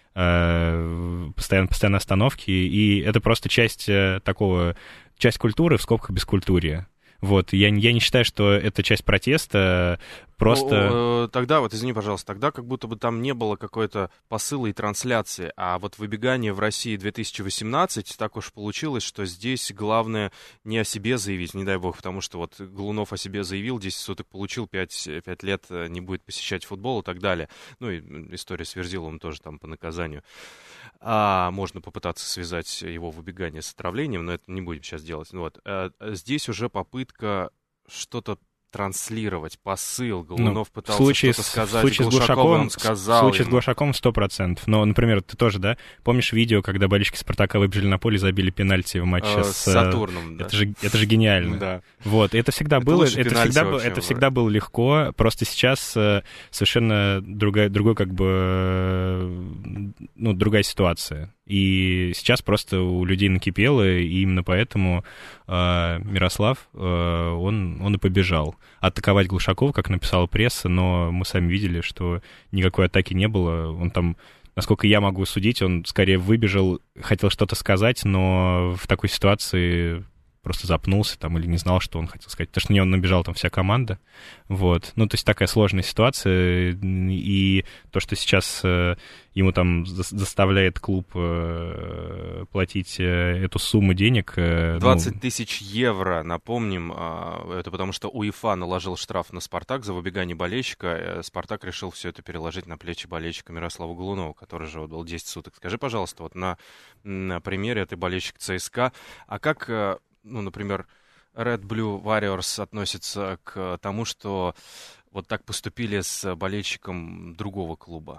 Speaker 4: Постоянно, постоянно остановки, и это просто часть такого, часть культуры в скобках бескультурья. Вот, я, я не считаю, что это часть протеста, просто...
Speaker 3: Ну, тогда, вот, извини, пожалуйста, тогда как будто бы там не было какой-то посыла и трансляции, а вот выбегание в России две тысячи восемнадцать, так уж получилось, что здесь главное не о себе заявить, не дай бог, потому что вот Голунов о себе заявил, десять суток получил, пять, пять лет не будет посещать футбол и так далее. Ну, и история с Верзиловым тоже там по наказанию. А можно попытаться связать его выбегание с отравлением, но это не будем сейчас делать. Вот. А здесь уже попытка что-то транслировать, посыл. Голунов ну, пытался
Speaker 4: случае
Speaker 3: что-то сказать.
Speaker 4: В случае
Speaker 3: Глушакову,
Speaker 4: с Глушаковым,
Speaker 3: он сказал
Speaker 4: в случае
Speaker 3: ему.
Speaker 4: с Глушаковым сто процентов. Но, например, ты тоже, да, помнишь видео, когда болельщики «Спартака» выбежали на поле и забили пенальти в матче
Speaker 3: э,
Speaker 4: с...
Speaker 3: с Сатурном, да.
Speaker 4: Это же, это же гениально.
Speaker 3: Да.
Speaker 4: Вот, это всегда
Speaker 3: это
Speaker 4: было, это всегда,
Speaker 3: вообще,
Speaker 4: это всегда было легко, просто сейчас э, совершенно другая, другой, как бы, ну, другая ситуация. И сейчас просто у людей накипело, и именно поэтому э, Мирослав, э, он, он и побежал атаковать Глушакова, как написала пресса, но мы сами видели, что никакой атаки не было. Он там, насколько я могу судить, он скорее выбежал, хотел что-то сказать, но в такой ситуации просто запнулся там или не знал, что он хотел сказать, потому что на него набежала там вся команда. Вот. Ну, то есть такая сложная ситуация, и то, что сейчас э, ему там заставляет клуб э, платить э, эту сумму денег... Э,
Speaker 3: двадцать
Speaker 4: ну...
Speaker 3: тысяч евро, напомним, э, это потому что УЕФА наложил штраф на «Спартак» за выбегание болельщика. Э, «Спартак» решил все это переложить на плечи болельщика Мирослава Голунова, который же был десять суток. Скажи, пожалуйста, вот на, на примере ты болельщик ЦСКА, а как... Э, ну, например, Red Blue Warriors относится к тому, что вот так поступили с болельщиком другого клуба?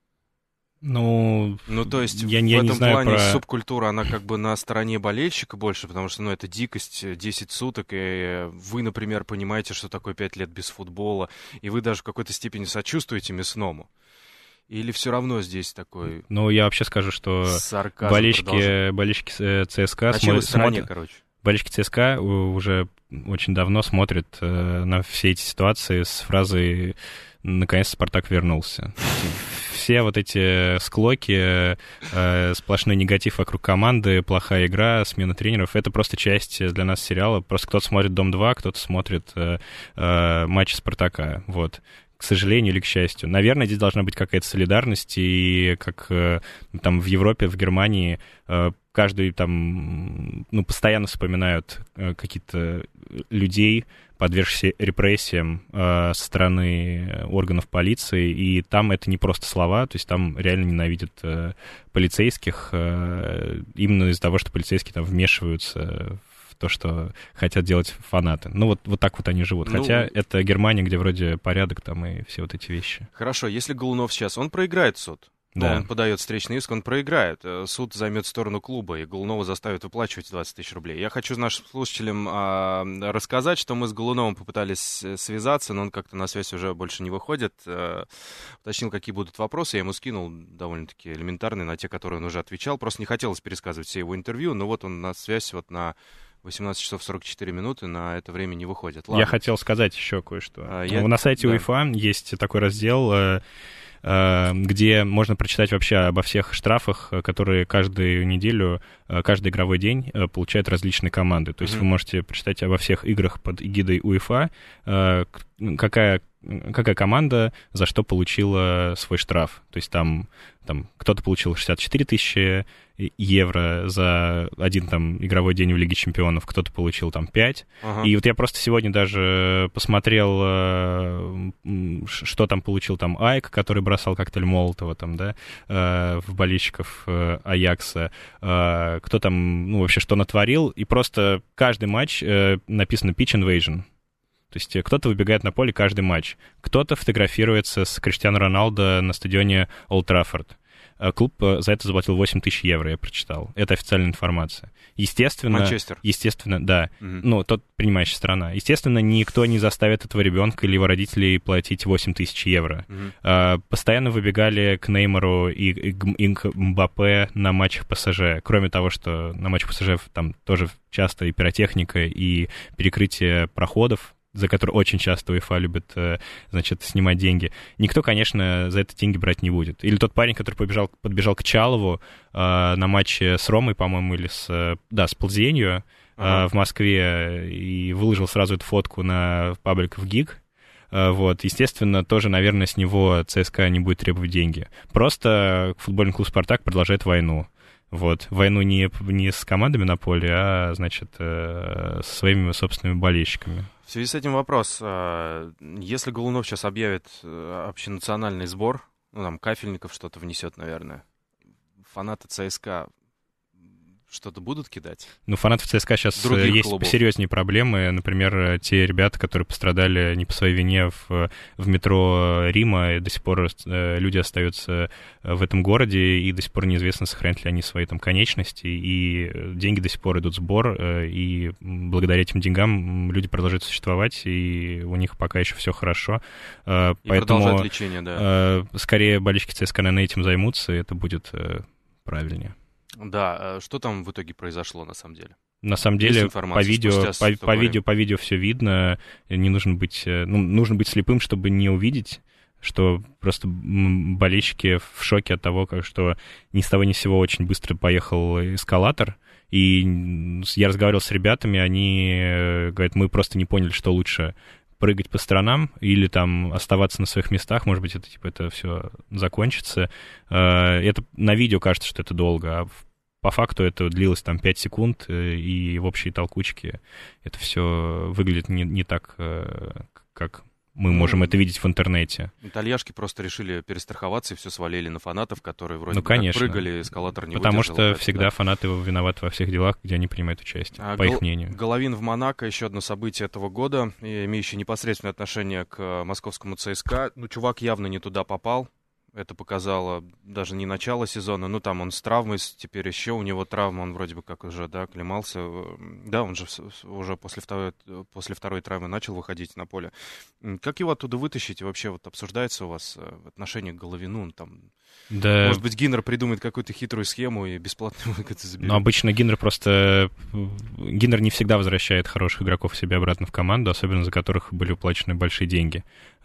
Speaker 4: Ну,
Speaker 3: ну, то есть
Speaker 4: я,
Speaker 3: в
Speaker 4: я
Speaker 3: этом
Speaker 4: не знаю
Speaker 3: плане
Speaker 4: про...
Speaker 3: субкультура, она как бы на стороне болельщика больше, потому что, ну, это дикость, десять суток, и вы, например, понимаете, что такое пять лет без футбола, и вы даже в какой-то степени сочувствуете мясному. Или все равно здесь такой...
Speaker 4: Ну, я вообще скажу, что болельщики, болельщики ЦСКА
Speaker 3: смотрят... стороне,
Speaker 4: смотрят...
Speaker 3: короче.
Speaker 4: Болельщики ЦСКА уже очень давно смотрят э, на все эти ситуации с фразой «наконец-то Спартак вернулся». Все вот эти склоки, э, сплошной негатив вокруг команды, плохая игра, смена тренеров — это просто часть для нас сериала. Просто кто-то смотрит «Дом-два», кто-то смотрит э, э, матчи Спартака. Вот. К сожалению или к счастью. Наверное, здесь должна быть какая-то солидарность, и как э, там в Европе, в Германии э, каждый там, ну, постоянно вспоминают э, какие-то людей, подвергшихся репрессиям э, со стороны органов полиции, и там это не просто слова, то есть там реально ненавидят э, полицейских э, именно из-за того, что полицейские там вмешиваются в то, что хотят делать фанаты. Ну, вот, вот так вот они живут.
Speaker 3: Ну,
Speaker 4: хотя это Германия, где вроде порядок там и все вот эти вещи.
Speaker 3: Хорошо, если Голунов сейчас, он проиграет суд. Но
Speaker 4: Да.
Speaker 3: он подает встречный иск, он проиграет. Суд займет сторону клуба, и Голунова заставит выплачивать двадцать тысяч рублей. Я хочу нашим слушателям а, рассказать, что мы с Голуновым попытались связаться, но он как-то на связь уже больше не выходит. А, уточнил, какие будут вопросы. Я ему скинул довольно-таки элементарные, на те, которые он уже отвечал. Просто не хотелось пересказывать все его интервью, но вот он на связь вот на восемнадцать часов сорок четыре минуты, на это время не выходит. Ладно.
Speaker 4: Я хотел сказать еще кое-что.
Speaker 3: А, я...
Speaker 4: На сайте
Speaker 3: да.
Speaker 4: УЕФА есть такой раздел, э, э, где можно прочитать вообще обо всех штрафах, которые каждую неделю, э, каждый игровой день э, получают различные команды. То есть mm-hmm. вы можете прочитать обо всех играх под эгидой УЕФА, э, какая какая команда за что получила свой штраф. То есть там, там кто-то получил шестьдесят четыре тысячи евро за один там игровой день в Лиге Чемпионов, кто-то получил там пять. Ага. И вот я просто сегодня даже посмотрел, что там получил там Айк, который бросал коктейль Молотова там, да, в болельщиков Аякса, кто там, ну, вообще что натворил, и просто каждый матч написано pitch invasion. То есть кто-то выбегает на поле каждый матч, кто-то фотографируется с Криштиану Роналдо на стадионе Олд Траффорд. Клуб за это заплатил восемь тысяч евро, я прочитал. Это официальная информация. Естественно...
Speaker 3: Манчестер.
Speaker 4: Естественно, да.
Speaker 3: Mm-hmm.
Speaker 4: Ну, тот принимающая страна. Естественно, никто не заставит этого ребенка или его родителей платить восемь тысяч евро. Mm-hmm. А, постоянно выбегали к Неймару и, и, и к Мбаппе на матчах ПСЖ. Кроме того, что на матчах ПСЖ там тоже часто и пиротехника, и перекрытие проходов, за который очень часто УЕФА любит, значит, снимать деньги. Никто, конечно, за это деньги брать не будет. Или тот парень, который побежал, подбежал к Чалову э, на матче с Ромой, по-моему, или с, да, с Ползенью ага. э, в Москве, и выложил сразу эту фотку на паблик в ГИГ. Э, вот, естественно, тоже, наверное, с него ЦСКА не будет требовать деньги. Просто футбольный клуб «Спартак» продолжает войну. Вот. Войну не, не с командами на поле, а, значит, э, со своими собственными болельщиками.
Speaker 3: В связи с этим вопрос. Если Голунов сейчас объявит общенациональный сбор, ну, там, Кафельников что-то внесет, наверное, фанаты ЦСКА что-то будут кидать?
Speaker 4: Ну, фанатов ЦСКА сейчас
Speaker 3: Других
Speaker 4: есть
Speaker 3: клубов.
Speaker 4: Серьезнее проблемы. Например, те ребята, которые пострадали не по своей вине в, в метро Рима, и до сих пор люди остаются в этом городе, и до сих пор неизвестно, сохранят ли они свои там конечности, и деньги до сих пор идут в сбор, и благодаря этим деньгам люди продолжают существовать, и у них пока еще все хорошо.
Speaker 3: И
Speaker 4: поэтому
Speaker 3: продолжают лечение, да.
Speaker 4: Скорее болельщики ЦСКА, наверное, этим займутся, и это будет правильнее.
Speaker 3: Да, что там в итоге произошло на самом деле?
Speaker 4: На самом деле, по видео, по, по, видео, по видео все видно, не нужно быть, ну, нужно быть слепым, чтобы не увидеть, что просто болельщики в шоке от того, как, что ни с того ни с сего очень быстро поехал эскалатор, и я разговаривал с ребятами, они говорят, мы просто не поняли, что лучше прыгать по сторонам или там оставаться на своих местах, может быть, это типа это все закончится. Это на видео кажется, что это долго, а по факту это длилось там пять секунд, и в общей толкучке это все выглядит не, не так, как мы можем ну, это видеть в интернете.
Speaker 3: Итальяшки просто решили перестраховаться и все свалили на фанатов, которые вроде
Speaker 4: ну,
Speaker 3: бы
Speaker 4: конечно.
Speaker 3: прыгали, эскалатор не
Speaker 4: Потому
Speaker 3: выдержал.
Speaker 4: Потому что
Speaker 3: это,
Speaker 4: всегда
Speaker 3: да.
Speaker 4: фанаты виноваты во всех делах, где они принимают участие,
Speaker 3: а
Speaker 4: по
Speaker 3: гол-
Speaker 4: их мнению.
Speaker 3: Головин в Монако, еще одно событие этого года, имеющее непосредственное отношение к московскому ЦСКА. Ну, чувак явно не туда попал. Это показало даже не начало сезона, ну, там он с травмой, теперь еще у него травма, он вроде бы как уже, да, оклемался. Да, он же уже после второй, после второй травмы начал выходить на поле. Как его оттуда вытащить? И вообще вот обсуждается у вас в отношении к Головину? Там,
Speaker 4: да.
Speaker 3: Может быть, Гиннер придумает какую-то хитрую схему и бесплатно это заберет?
Speaker 4: Ну, обычно Гиннер просто... Гиннер не всегда возвращает хороших игроков себе обратно в команду, особенно за которых были уплачены большие деньги.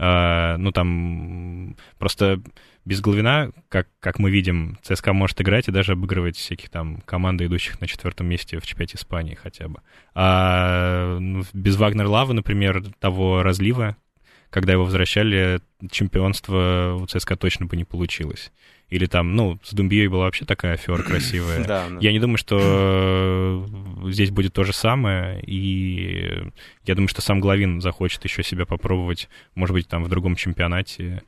Speaker 4: А, ну, там просто... Без Головина, как, как мы видим, ЦСКА может играть и даже обыгрывать всяких там команд, идущих на четвертом месте в чемпионате Испании хотя бы. А ну, без Вагнер-Лава, например, того разлива, когда его возвращали, чемпионство у ЦСКА точно бы не получилось. Или там, ну, с Думбией была вообще такая афера красивая.
Speaker 3: Да, да.
Speaker 4: Я не думаю, что здесь будет то же самое, и я думаю, что сам Головин захочет еще себя попробовать, может быть, там в другом чемпионате,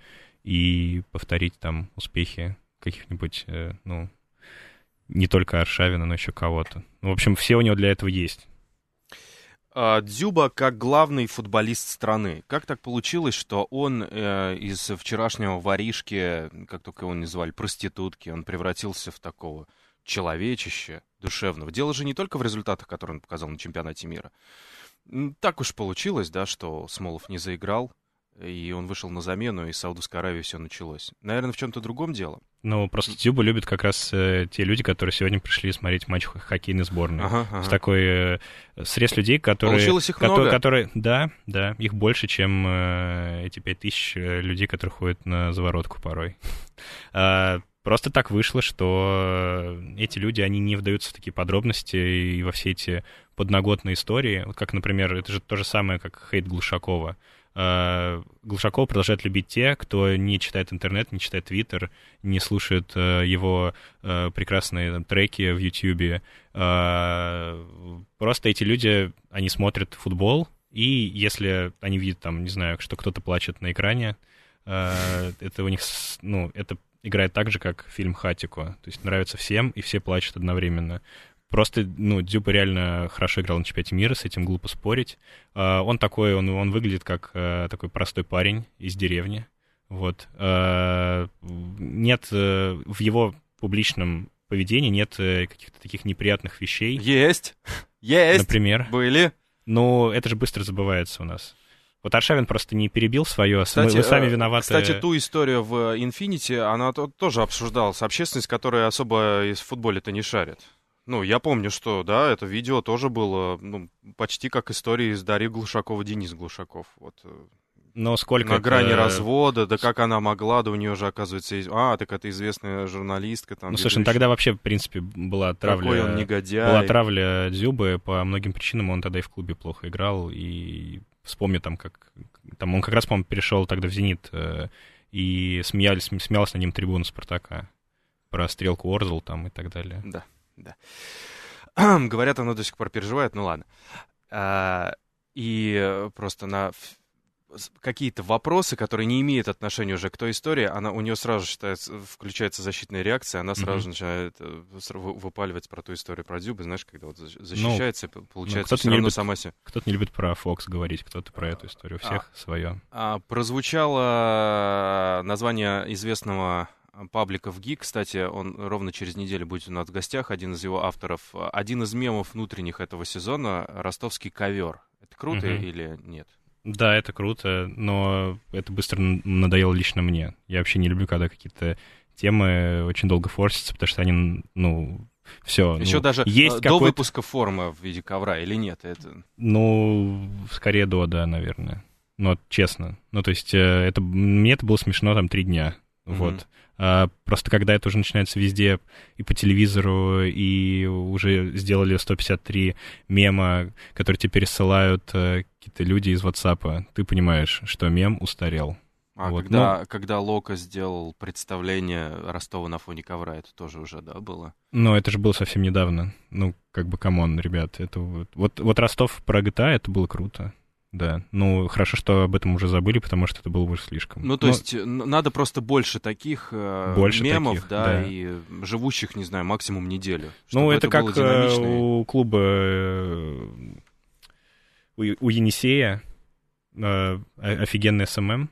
Speaker 4: и повторить там успехи каких-нибудь, э, ну, не только Аршавина, но еще кого-то. В общем, все у него для этого есть.
Speaker 3: Дзюба как главный футболист страны. Как так получилось, что он э, из вчерашнего воришки, как только его называли, проститутки, он превратился в такого человечища душевного? Дело же не только в результатах, которые он показал на чемпионате мира. Так уж получилось, да, что Смолов не заиграл, и он вышел на замену, и с Саудовской Аравии все началось. Наверное, в чем-то другом дело.
Speaker 4: Ну, просто Дзюбу любят как раз э, те люди, которые сегодня пришли смотреть матч хоккейной сборной. Ага, ага. С такой э, срез людей, которые...
Speaker 3: Получилось их
Speaker 4: которые,
Speaker 3: много?
Speaker 4: Которые, да, да, их больше, чем э, эти пять тысяч людей, которые ходят на заворотку порой. Просто так вышло, что эти люди, они не вдаются в такие подробности и во все эти подноготные истории. Как, например, это же то же самое, как хейт Глушакова. Глушакова продолжают любить те, кто не читает интернет, не читает Твиттер, не слушает его прекрасные там, треки в Ютьюбе. Просто эти люди, они смотрят футбол, и если они видят, там, не знаю, что кто-то плачет на экране, это у них, ну, это играет так же, как фильм «Хатико». То есть нравится всем, и все плачут одновременно. Просто, ну, Дзюба реально хорошо играл на чемпионате мира, с этим глупо спорить. Uh, он такой, он, он выглядит как uh, такой простой парень из деревни. Вот. Uh, нет, uh, в его публичном поведении нет uh, каких-то таких неприятных вещей.
Speaker 3: Есть! Есть!
Speaker 4: Например.
Speaker 3: Были.
Speaker 4: Но это же быстро забывается у нас. Вот Аршавин просто не перебил свое, кстати, мы сами виноваты.
Speaker 3: Кстати, ту историю в Infinity, она тоже обсуждалась. Общественность, которая особо из футбола-то не шарит. Ну, я помню, что, да, это видео тоже было, ну, почти как история из Дарьи Глушакова, Денис Глушаков. Вот.
Speaker 4: Но сколько
Speaker 3: на
Speaker 4: это...
Speaker 3: грани развода, да как она могла, да у нее же, оказывается, есть... А, так это известная журналистка. Там,
Speaker 4: ну, слушай, ну, тогда вообще, в принципе, была травля...
Speaker 3: Какой он негодяй.
Speaker 4: Была травля Дзюбы, по многим причинам он тогда и в клубе плохо играл, и вспомню там, как... Там он как раз, по-моему, перешел тогда в «Зенит», и смеялись, смеялась на ним трибуна «Спартака» про стрелку Орзел там и так далее.
Speaker 3: Да. Да. Говорят, она до сих пор переживает, ну ладно. А, и просто на какие-то вопросы, которые не имеют отношения уже к той истории, она, у нее сразу считается, включается защитная реакция, она сразу mm-hmm. начинает выпаливать про ту историю про Дзюбу, знаешь, когда вот защищается, ну, получается, ну, все равно любит,
Speaker 4: сама
Speaker 3: себе.
Speaker 4: Кто-то не любит про Фокс говорить, кто-то про эту историю, у всех а, свое.
Speaker 3: А, прозвучало название известного паблика в ГИК, кстати, он ровно через неделю будет у нас в гостях, один из его авторов. Один из мемов внутренних этого сезона — ростовский ковер. Это круто mm-hmm. или нет?
Speaker 4: Да, это круто, но это быстро надоело лично мне. Я вообще не люблю, когда какие-то темы очень долго форсятся, потому что они, ну, все.
Speaker 3: Еще
Speaker 4: ну,
Speaker 3: даже
Speaker 4: есть
Speaker 3: до выпуска формы в виде ковра или нет? Это...
Speaker 4: Ну, скорее до, да, наверное. Ну, честно. Ну, то есть это, мне это было смешно там три дня. Mm-hmm. Вот. А, просто когда это уже начинается везде, и по телевизору, и уже сделали сто пятьдесят три мема, которые тебе пересылают а, какие-то люди из WhatsApp, ты понимаешь, что мем устарел.
Speaker 3: А
Speaker 4: вот.
Speaker 3: когда,
Speaker 4: ну,
Speaker 3: когда Лока сделал представление Ростова на фоне ковра, это тоже уже, да, было?
Speaker 4: Ну, это же было совсем недавно. Ну, как бы, камон, ребят. Это вот, вот, вот Ростов про джи ти эй, это было круто. Да, ну, хорошо, что об этом уже забыли, потому что это было уже слишком.
Speaker 3: Ну, то Но... есть надо просто больше таких э, больше мемов, таких, да, да, и живущих, не знаю, максимум неделю.
Speaker 4: Ну, это, это как э, у клуба, э, у, у Енисея э, офигенный эс эм эм.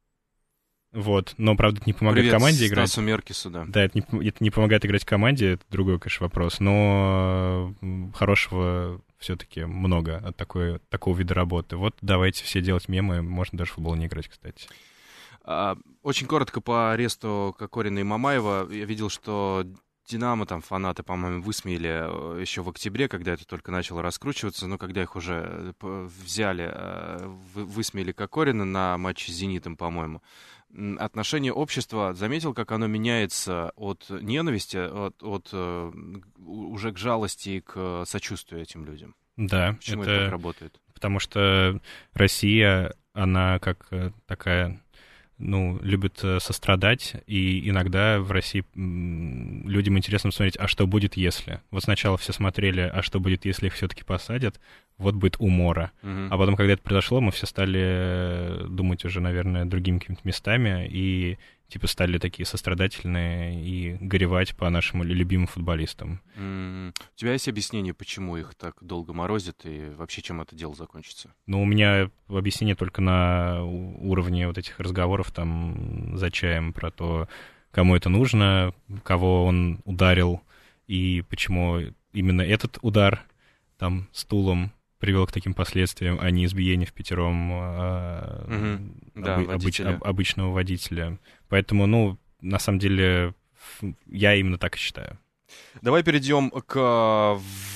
Speaker 4: Вот, но, правда, это не помогает
Speaker 3: Привет
Speaker 4: команде играть.
Speaker 3: Стасу Меркису, да.
Speaker 4: Да, это не, это не помогает играть команде, это другой, конечно, вопрос, но хорошего все-таки много от такой, такого вида работы. Вот давайте все делать мемы, можно даже в футбол не играть, кстати.
Speaker 3: Очень коротко по аресту Кокорина и Мамаева. Я видел, что «Динамо», там фанаты, по-моему, высмеяли еще в октябре, когда это только начало раскручиваться, но когда их уже взяли, высмеяли Кокорина на матче с «Зенитом», по-моему. Отношение общества, заметил, как оно меняется от ненависти, от, от уже к жалости и к сочувствию этим людям?
Speaker 4: Да.
Speaker 3: Почему это, это так работает?
Speaker 4: Потому что Россия, она как такая... ну, любят сострадать, и иногда в России людям интересно смотреть, а что будет, если? Вот сначала все смотрели, а что будет, если их все-таки посадят? Вот будет умора. Uh-huh. А потом, когда это произошло, мы все стали думать уже, наверное, другими какими-то местами, и типа стали такие сострадательные и горевать по нашим любимым футболистам.
Speaker 3: Mm-hmm. У тебя есть объяснение, почему их так долго морозят и вообще чем это дело закончится?
Speaker 4: Ну, у меня объяснение только на уровне вот этих разговоров там за чаем про то, кому это нужно, кого он ударил и почему именно этот удар там стулом привел к таким последствиям, а не избиение в пятером а,
Speaker 3: mm-hmm. да,
Speaker 4: обы- обыч- об- обычного водителя. Поэтому, ну, на самом деле, я именно так и считаю.
Speaker 3: Давай перейдем к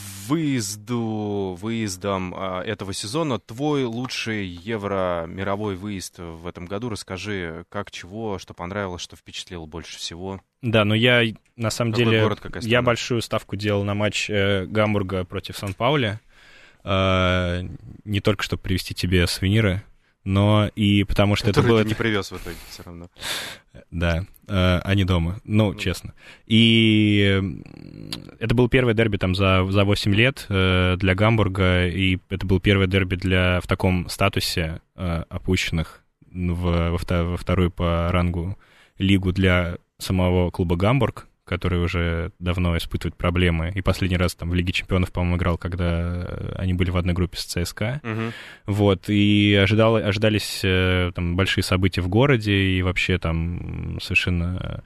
Speaker 3: выезду, выездам этого сезона. Твой лучший евро-мировой выезд в этом году. Расскажи, как, чего, что понравилось, что впечатлило больше всего.
Speaker 4: Да, но я, на самом
Speaker 3: Какой
Speaker 4: деле,
Speaker 3: город, какая страна?
Speaker 4: Я большую ставку делал на матч э, Гамбурга против Сан-Паули. Э, не только, чтобы привезти тебе сувениры, но и потому что
Speaker 3: Который
Speaker 4: это было...
Speaker 3: ты не привез в итоге все равно.
Speaker 4: Да, э, они дома, ну, mm. честно. И это был первый дерби там за, за восемь лет э, для Гамбурга, и это был первый дерби для, в таком статусе э, опущенных в, во, втор, во вторую по рангу лигу для самого клуба Гамбург, который уже давно испытывает проблемы. И последний раз там в Лиге Чемпионов, по-моему, играл, когда они были в одной группе с ЦСКА. Uh-huh. Вот, и ожидал, ожидались э, там большие события в городе, и вообще там совершенно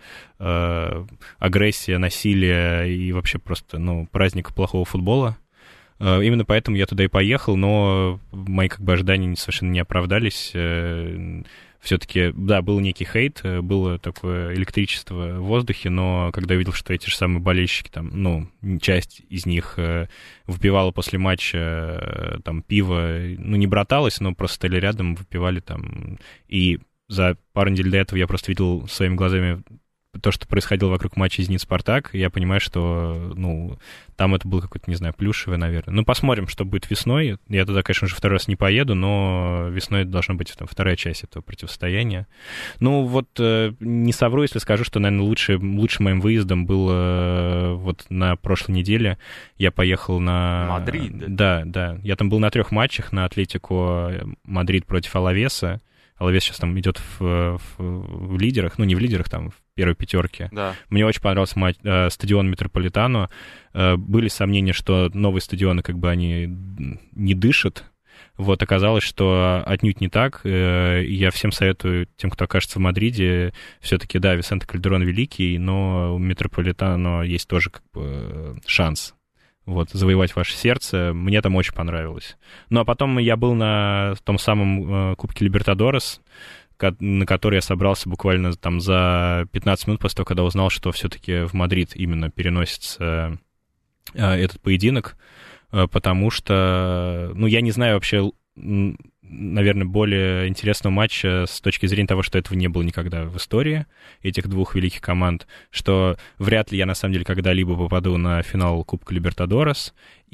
Speaker 4: э, агрессия, насилие, и вообще просто, ну, праздник плохого футбола. Э, именно поэтому я туда и поехал, но мои как бы ожидания совершенно не оправдались. Э, Все-таки, да, был некий хейт, было такое электричество в воздухе, но когда я видел, что эти же самые болельщики, там, ну, часть из них э, выпивала после матча э, там пиво, ну, не браталась, но просто стояли рядом, выпивали там, и за пару недель до этого я просто видел своими глазами то, что происходило вокруг матча «Зенит-Спартак», я понимаю, что, ну, там это было какое-то, не знаю, плюшевое, наверное. Ну, посмотрим, что будет весной. Я туда, конечно, уже второй раз не поеду, но весной должна быть там вторая часть этого противостояния. Ну, вот э, не совру, если скажу, что, наверное, лучше, лучшим моим выездом было э, вот на прошлой неделе. Я поехал на...
Speaker 3: Мадрид.
Speaker 4: Да, да. Я там был на трех матчах, на Атлетико Мадрид против Алавеса. Алавес сейчас там идет в, в, в лидерах, ну, не в лидерах, там, в первой пятерке.
Speaker 3: Да.
Speaker 4: Мне очень понравился матч, э, стадион Метрополитано. Э, были сомнения, что новые стадионы, как бы, они не дышат. Вот, оказалось, что отнюдь не так. Э, я всем советую, тем, кто окажется в Мадриде, все-таки, да, Висенте Кальдерон великий, но у Метрополитано есть тоже, как бы, шанс. Вот, завоевать ваше сердце. Мне там очень понравилось. Ну, а потом я был на том самом э, Кубке Либертадорес, ко- на который я собрался буквально там за пятнадцать минут после того, когда узнал, что все-таки в Мадрид именно переносится э, этот поединок, э, потому что, ну, я не знаю вообще, наверное, более интересного матча с точки зрения того, что этого не было никогда в истории этих двух великих команд, что вряд ли я, на самом деле, когда-либо попаду на финал Кубка Либертадорес.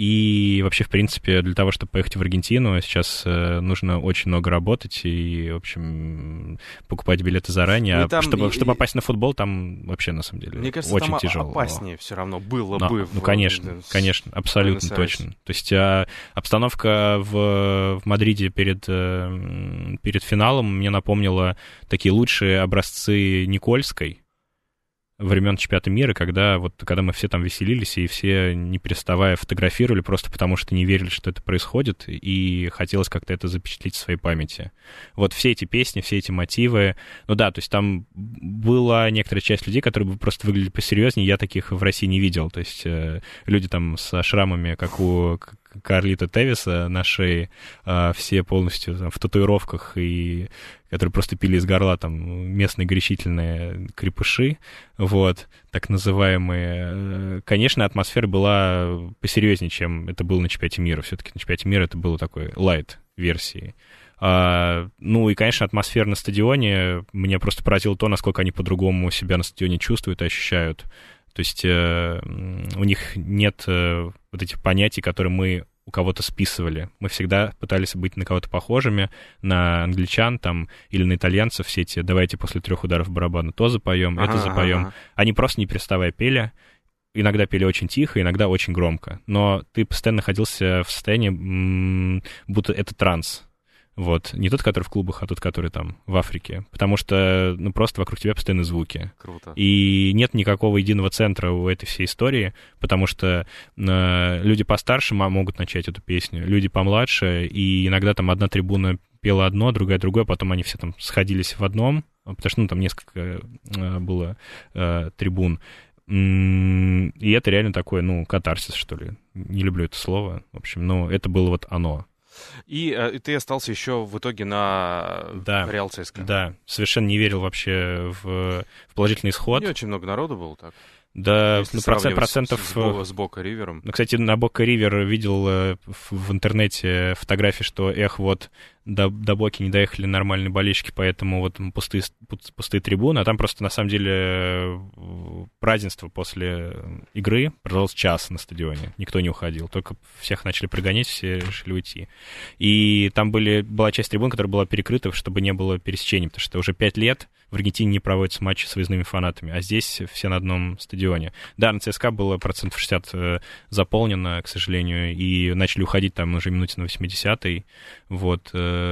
Speaker 4: И вообще, в принципе, для того, чтобы поехать в Аргентину, сейчас э, нужно очень много работать и, в общем, покупать билеты заранее. Ну, а чтобы, и, чтобы попасть на футбол, там вообще, на самом деле,
Speaker 3: мне кажется,
Speaker 4: очень
Speaker 3: там
Speaker 4: тяжело.
Speaker 3: Опаснее все равно было
Speaker 4: Но,
Speaker 3: бы.
Speaker 4: Ну,
Speaker 3: в,
Speaker 4: конечно,
Speaker 3: в,
Speaker 4: конечно, абсолютно точно. То есть а, обстановка в, в Мадриде перед, перед финалом мне напомнила такие лучшие образцы Никольской времен чемпионата мира, когда, вот, когда мы все там веселились, и все, не переставая, фотографировали просто потому, что не верили, что это происходит, и хотелось как-то это запечатлеть в своей памяти. Вот все эти песни, все эти мотивы, ну да, то есть там была некоторая часть людей, которые просто выглядели посерьезнее, я таких в России не видел, то есть э, люди там со шрамами, как у Карлита Тевиса на шее, э, все полностью там, в татуировках, и которые просто пили из горла там местные горячительные крепыши, вот, так называемые. Конечно, атмосфера была посерьезнее, чем это было на чемпионате мира. Все-таки на чемпионате мира это было такой лайт-версии. А, ну и, конечно, атмосфера на стадионе меня просто поразило то, насколько они по-другому себя на стадионе чувствуют и ощущают. То есть э, у них нет э, вот этих понятий, которые мы у кого-то списывали. Мы всегда пытались быть на кого-то похожими, на англичан там или на итальянцев, все эти «давайте после трех ударов барабана то запоем, ага, это запоем». Ага. Они просто не переставая пели. Иногда пели очень тихо, иногда очень громко. Но ты постоянно находился в состоянии, будто это транс. Вот. Не тот, который в клубах, а тот, который там в Африке. Потому что, ну, просто вокруг тебя постоянно звуки.
Speaker 3: Круто.
Speaker 4: И нет никакого единого центра у этой всей истории, потому что э, люди постарше могут начать эту песню, люди помладше, и иногда там одна трибуна пела одно, другая другое, потом они все там сходились в одном, потому что, ну, там несколько э, было э, трибун. И это реально такой, ну, катарсис, что ли. Не люблю это слово. В общем, ну, это было вот оно.
Speaker 3: И, и ты остался еще в итоге на
Speaker 4: да,
Speaker 3: Реал ЦСКА.
Speaker 4: Да, совершенно не верил вообще в, в положительный исход.
Speaker 3: Не очень много народу было так.
Speaker 4: Да, ну, процент, процентов...
Speaker 3: С, с, с Бока Ривером.
Speaker 4: Ну, кстати, на Бока Ривер видел в, в интернете фотографии, что, эх, вот, до, до Боки не доехали нормальные болельщики, поэтому вот пустые, пустые трибуны, а там просто, на самом деле, празднество после игры продолжалось час на стадионе, никто не уходил, только всех начали прогонять, все решили уйти. И там были, была часть трибун, которая была перекрыта, чтобы не было пересечений, потому что уже пять лет в Аргентине не проводятся матчи с выездными фанатами, а здесь все на одном стадионе. Да, на ЦСКА было процентов шестьдесят заполнено, к сожалению, и начали уходить там уже минуте на восьмидесятой. Вот.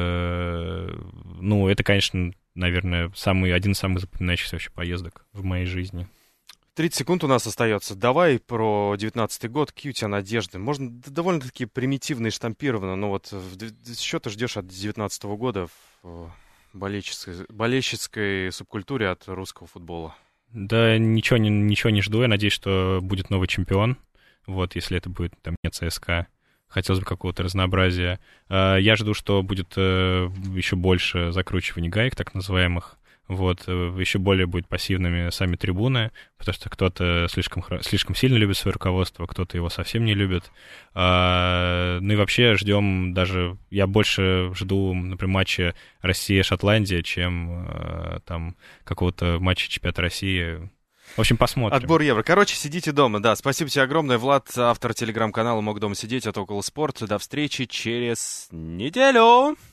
Speaker 4: Ну, это, конечно, наверное, самый, один из самых запоминающихся вообще поездок в моей жизни.
Speaker 3: тридцать секунд у нас остается. Давай про девятнадцатый год. Какие у тебя надежды? Можно довольно-таки примитивно и штампировано, но вот что ты ждешь от девятнадцатого года в болельческой, болельщицкой субкультуре от русского футбола?
Speaker 4: Да ничего не, ничего не жду. Я надеюсь, что будет новый чемпион. Вот, если это будет там не ЦСКА. Хотелось бы какого-то разнообразия. Я жду, что будет еще больше закручиваний гаек, так называемых. Вот, еще более будет пассивными сами трибуны, потому что кто-то слишком, слишком сильно любит свое руководство, кто-то его совсем не любит. А, ну и вообще ждем даже... Я больше жду, например, матча Россия-Шотландия, чем а, там какого-то матча чемпионата России. В общем, посмотрим.
Speaker 3: Отбор Евро. Короче, сидите дома. Да, спасибо тебе огромное. Влад, автор телеграм-канала «Мог дома сидеть» от Около Спорт. До встречи через неделю.